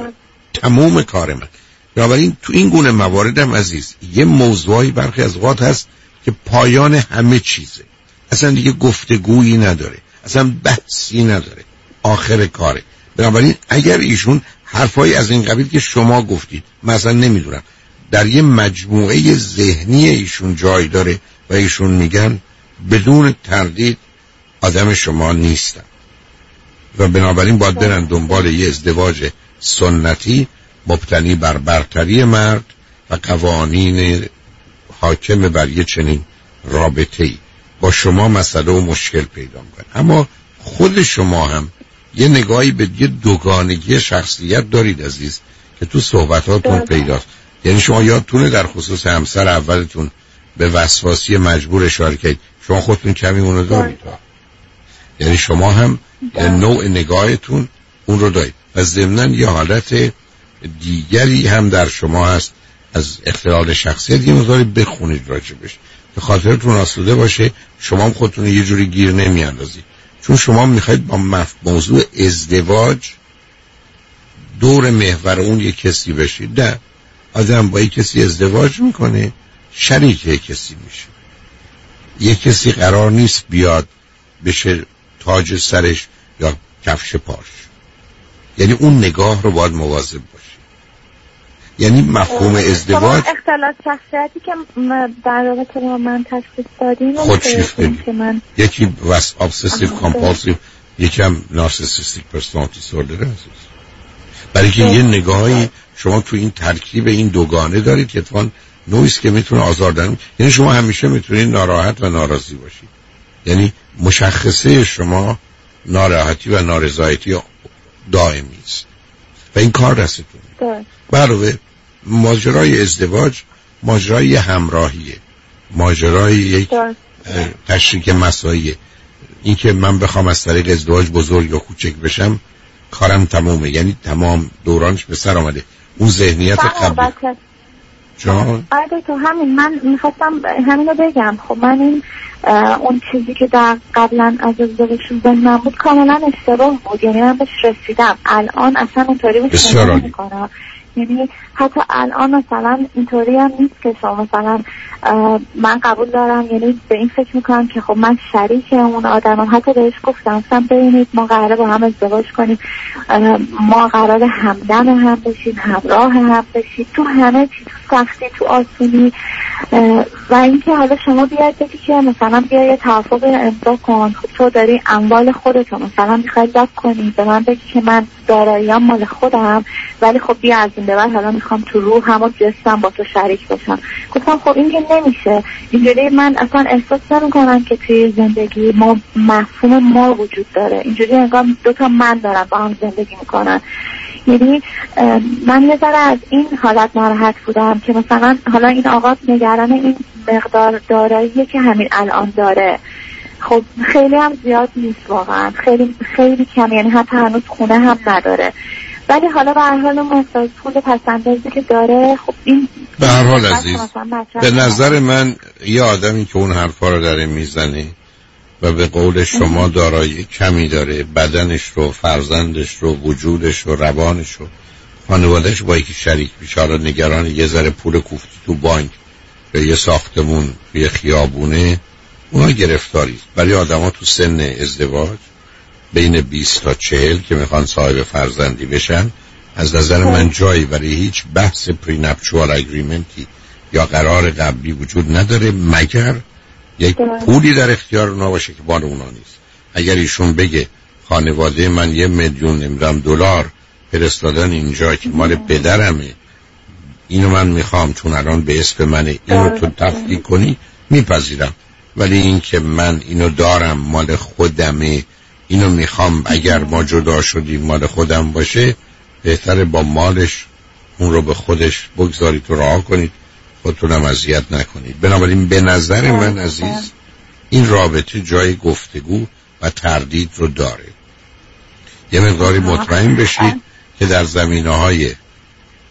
کار من. بنابراین تو این گونه مواردم عزیز یه موضوعی برخی از اوقات هست که پایان همه چیزه، اصلا دیگه گفتگویی نداره، اصلا بحثی نداره، آخر کاره. بنابراین اگر ایشون حرفایی از این قبیل که شما گفتید مثلا نمیدونم در یه مجموعه ذهنی ایشون جای داره و ایشون میگن بدون تردید آدم شما نیستم و بنابراین باید برن دنبال یه ازدواج سنتی مبتنی بر برتری مرد و قوانین حاکم بر یه چنین رابطه‌ای با شما مسئله و مشکل پیدا میکنه. اما خود شما هم یه نگاهی به یه دوگانگی شخصیت دارید عزیز که تو صحبتاتون پیداست. یعنی شما یادتونه در خصوص همسر اولتون به وسواسی مجبور اشاره کردید، شما خودتون کمی اونو دارید. یعنی شما هم نوع نگاهتون اون رو دارید و ضمناً یه حالت دیگری هم در شما هست از اختلال شخصیت. یه مقداری بخونید راجبش که خاطرتون آسوده باشه، شما هم خودتون یه جوری گیر نمیاندازید، چون شما میخواید با موضوع ازدواج دور محور اون یه کسی بشید. نه، آدم با یه کسی ازدواج میکنه شریک یه کسی میشه. یه کسی قرار نیست بیاد بشه تاج سرش یا کفش پاش. یعنی اون نگاه رو باید مواظب باشی. یعنی مفهوم ازدواج اختلال شخصیتی که در رابطه با من تشخیص دادین خودشیفتگی، یکی obsessive compulsive، یکی هم narcissistic personality disorder هست. برای که یه نگاهی شما تو این ترکیب این دوگانه دارید که اتفاقاً نوعیست که میتونه آزاردهنده. یعنی شما همیشه میتونید ناراحت و ناراضی باشید. یعنی مشخصه شما ناراحتی و نارضایتی دائمی است و این کار دستتون. علاوه ماجرای ازدواج ماجرای همراهیه، ماجرای یک تشریک مسائیه. این که من بخوام از طریق ازدواج بزرگ یا کوچک بشم کارم تمومه، یعنی تمام دورانش به سر آمده. اون ذهنیت قبلی جان آره تو همین من میخواستم همینو بگم. خب من این اون چیزی که در قبلا از ازدواج ذهنم بود کاملا اشتباه بود. یعنی من بهش رسیدم، الان اصلا اونطوری بهش نمی‌کنم. یعنی حتی الان مثلا اینطوری هم نیست که شما مثلا من قبول دارم، یعنی به این فکر میکنم که خب من شریک اون آدمم. حتی بهش گفتم ببینید ما قراره با هم ازدواج کنیم، ما قراره همدم هم بشیم، همراه هم بشیم، تو همه چیز، تو سختی تو آسونی. و اینکه حالا شما بیاید بگی که مثلا بیا یه توافق امضا کن، خب تو داری اموال خودتو مثلا میخوای ضبط کنی، به من بگی که من داراییام مال خودم ولی خب بیا از این به بعد حالا میخوام تو روح هم و جسمم با تو شریک بشم. گفتم خب این که نمیشه. اینجوری من اصلا احساس نمیکنم که توی زندگی ما مفهوم ما وجود داره. اینجوری انگار 2 تا من دارن با هم زندگی میکنن. یعنی من یه ذره از این حالت ناراحت بودم که مثلا حالا این آقا نگران این مقدار داراییه که همین الان داره. خب خیلی هم زیاد نیست واقعا، خیلی کم، یعنی حتی هنوز خونه هم نداره. ولی حالا به هر حال مثلا پول پسندازی که داره، خب این به هر حال عزیز به نظر من یه آدمی که اون حرفا رو داره میزنه و به قول شما دارایی کمی داره، بدنش رو، فرزندش رو، وجودش رو، روانش رو، خانوادهش با یکی شریک میشه، حالا نگران یه ذره پول کوفتی تو بانک یا یه ساختمون یه خیابونه، اونا گرفتاریست. برای آدم ها تو سن ازدواج بین 20 تا 40 که میخوان صاحب فرزندی بشن، از نظر من جایی برای هیچ بحث پرینپچوال اگریمنتی یا قرار قبلی وجود نداره، مگر یک پولی در اختیار اونا باشه که مال اونا نیست. اگر ایشون بگه خانواده من $1,000,000 فرستادن اینجا که مال پدرمه، اینو من میخوام چون الان به اسم منه، اینو تو تفکیک کنی، میپذیرم. ولی این که من اینو دارم مال خودمه، اینو میخوام اگر ما جدا شدیم مال خودم باشه، بهتره با مالش اون رو به خودش بگذارید و رها کنید، خودتونم اذیت نکنید. بنابراین به نظر من عزیز این رابطه جای گفتگو و تردید رو داره. یه مقداری مطمئن بشید که در زمینه‌های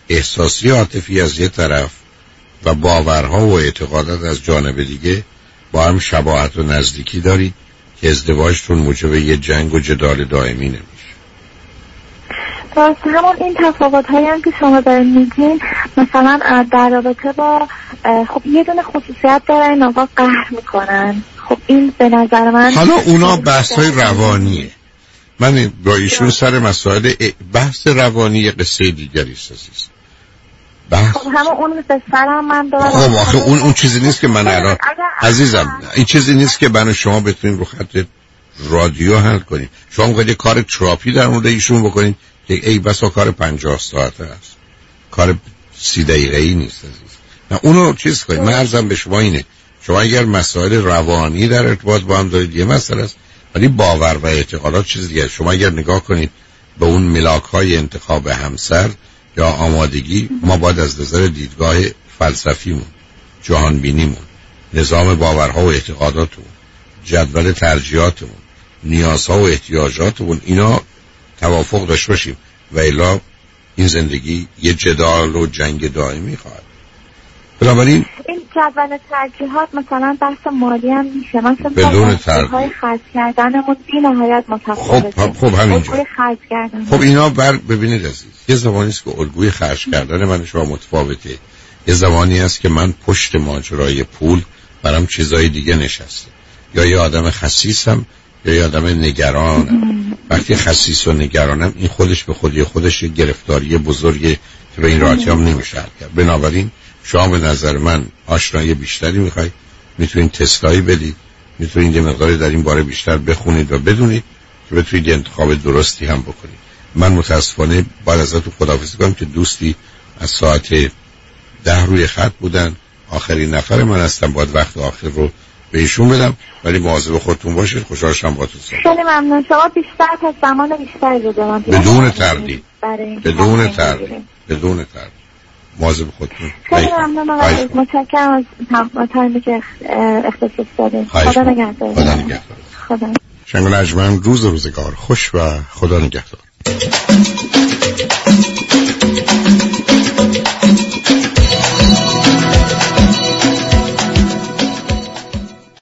احساسی عاطفی از یه طرف و باورها و اعتقادات از جانب دیگه با هم شباهت و نزدیکی دارید که ازدواجتون موجب یه جنگ و جدال دائمی نمیشه. راست همون این تفاوت هایی هم که شما دارین میگین، مثلا در رابطه با خب یه دونه خصوصیت داره این آقا قهر میکنن. خب این به نظر من حالا اونا بحث های روانیه. من با ایشون سر مسائل بحث روانی قصه دیگری است عزیز. خب همون اون سرم من دارم. خب آخه اون چیزی نیست که من الان عزیزم، این چیزی نیست که من و شما بتونیم رو خط رادیو حل کنیم. شما می‌خواید کار تراپی در مورد ایشون بکنید که ای بسا کار 50 ساعته است، کار 30 دقیقه‌ای نیست عزیز. نه اونو چیز کنید. من عرضم به شما اینه، شما اگر مسائل روانی در ارتباط با هم دارید یه مسئله است، ولی باور و اعتقادات چیز دیگه. شما اگر نگاه کنید به اون ملاک‌های انتخاب همسر یا آمادگی، ما باید از نظر دیدگاه فلسفیمون، جهان بینیمون، نظام باورها و اعتقاداتمون، جدول ترجیحاتمون، نیازها و احتیاجاتمون اینا توافق داشته باشیم و الا این زندگی یه جدال و جنگ دائمی خواهد. بنابراین این جدول ترجیحات مثلا بحث مالی هم میشه، مثلا بدون ترجیح خرج کردنمون بی نهایت متفاوته. خب همینجا خرج کردن. خب اینا ببینید عزیز، یه زمانی است که الگوی خرج کردن من شما متفاوته، یه زمانی است که من پشت ماجرای پول برام چیزای دیگه نشسته، یا یه آدم خسیسم یا یه آدم نگرانم. وقتی خسیس و نگرانم این خودش به خودش یه گرفتاری بزرگه که به این راحتی هم نمیشه حل کرد. بنابراین شما به نظر من آشنایی بیشتری میخواید، میتونید تستایی بدید، میتونید یه مقداری در این باره بیشتر بخونید و بدونید که بتونید انتخاب درستی هم بکنید. من متاسفانه باید ازتون خداحافظی کنم که دوستی از ساعت 10 روی خط بودن، آخرین نفر من هستم، باید وقت آخر رو به ایشون بدم، ولی مواظب خودتون باشید. خوشحال شدم باهاتون صحبت کردم. خیلی ممنون. شما بیشتر تا زمان بیشتری رو دارم. بدون تردید مواظب خودتون. خیلی ممنون آقای، متشکرم از تایمی که اختصاص دادید. خدا نگهدار. خدا نگهدار. خدا. شنگ و نجمن، روزگار خوش و خدا نگهدار.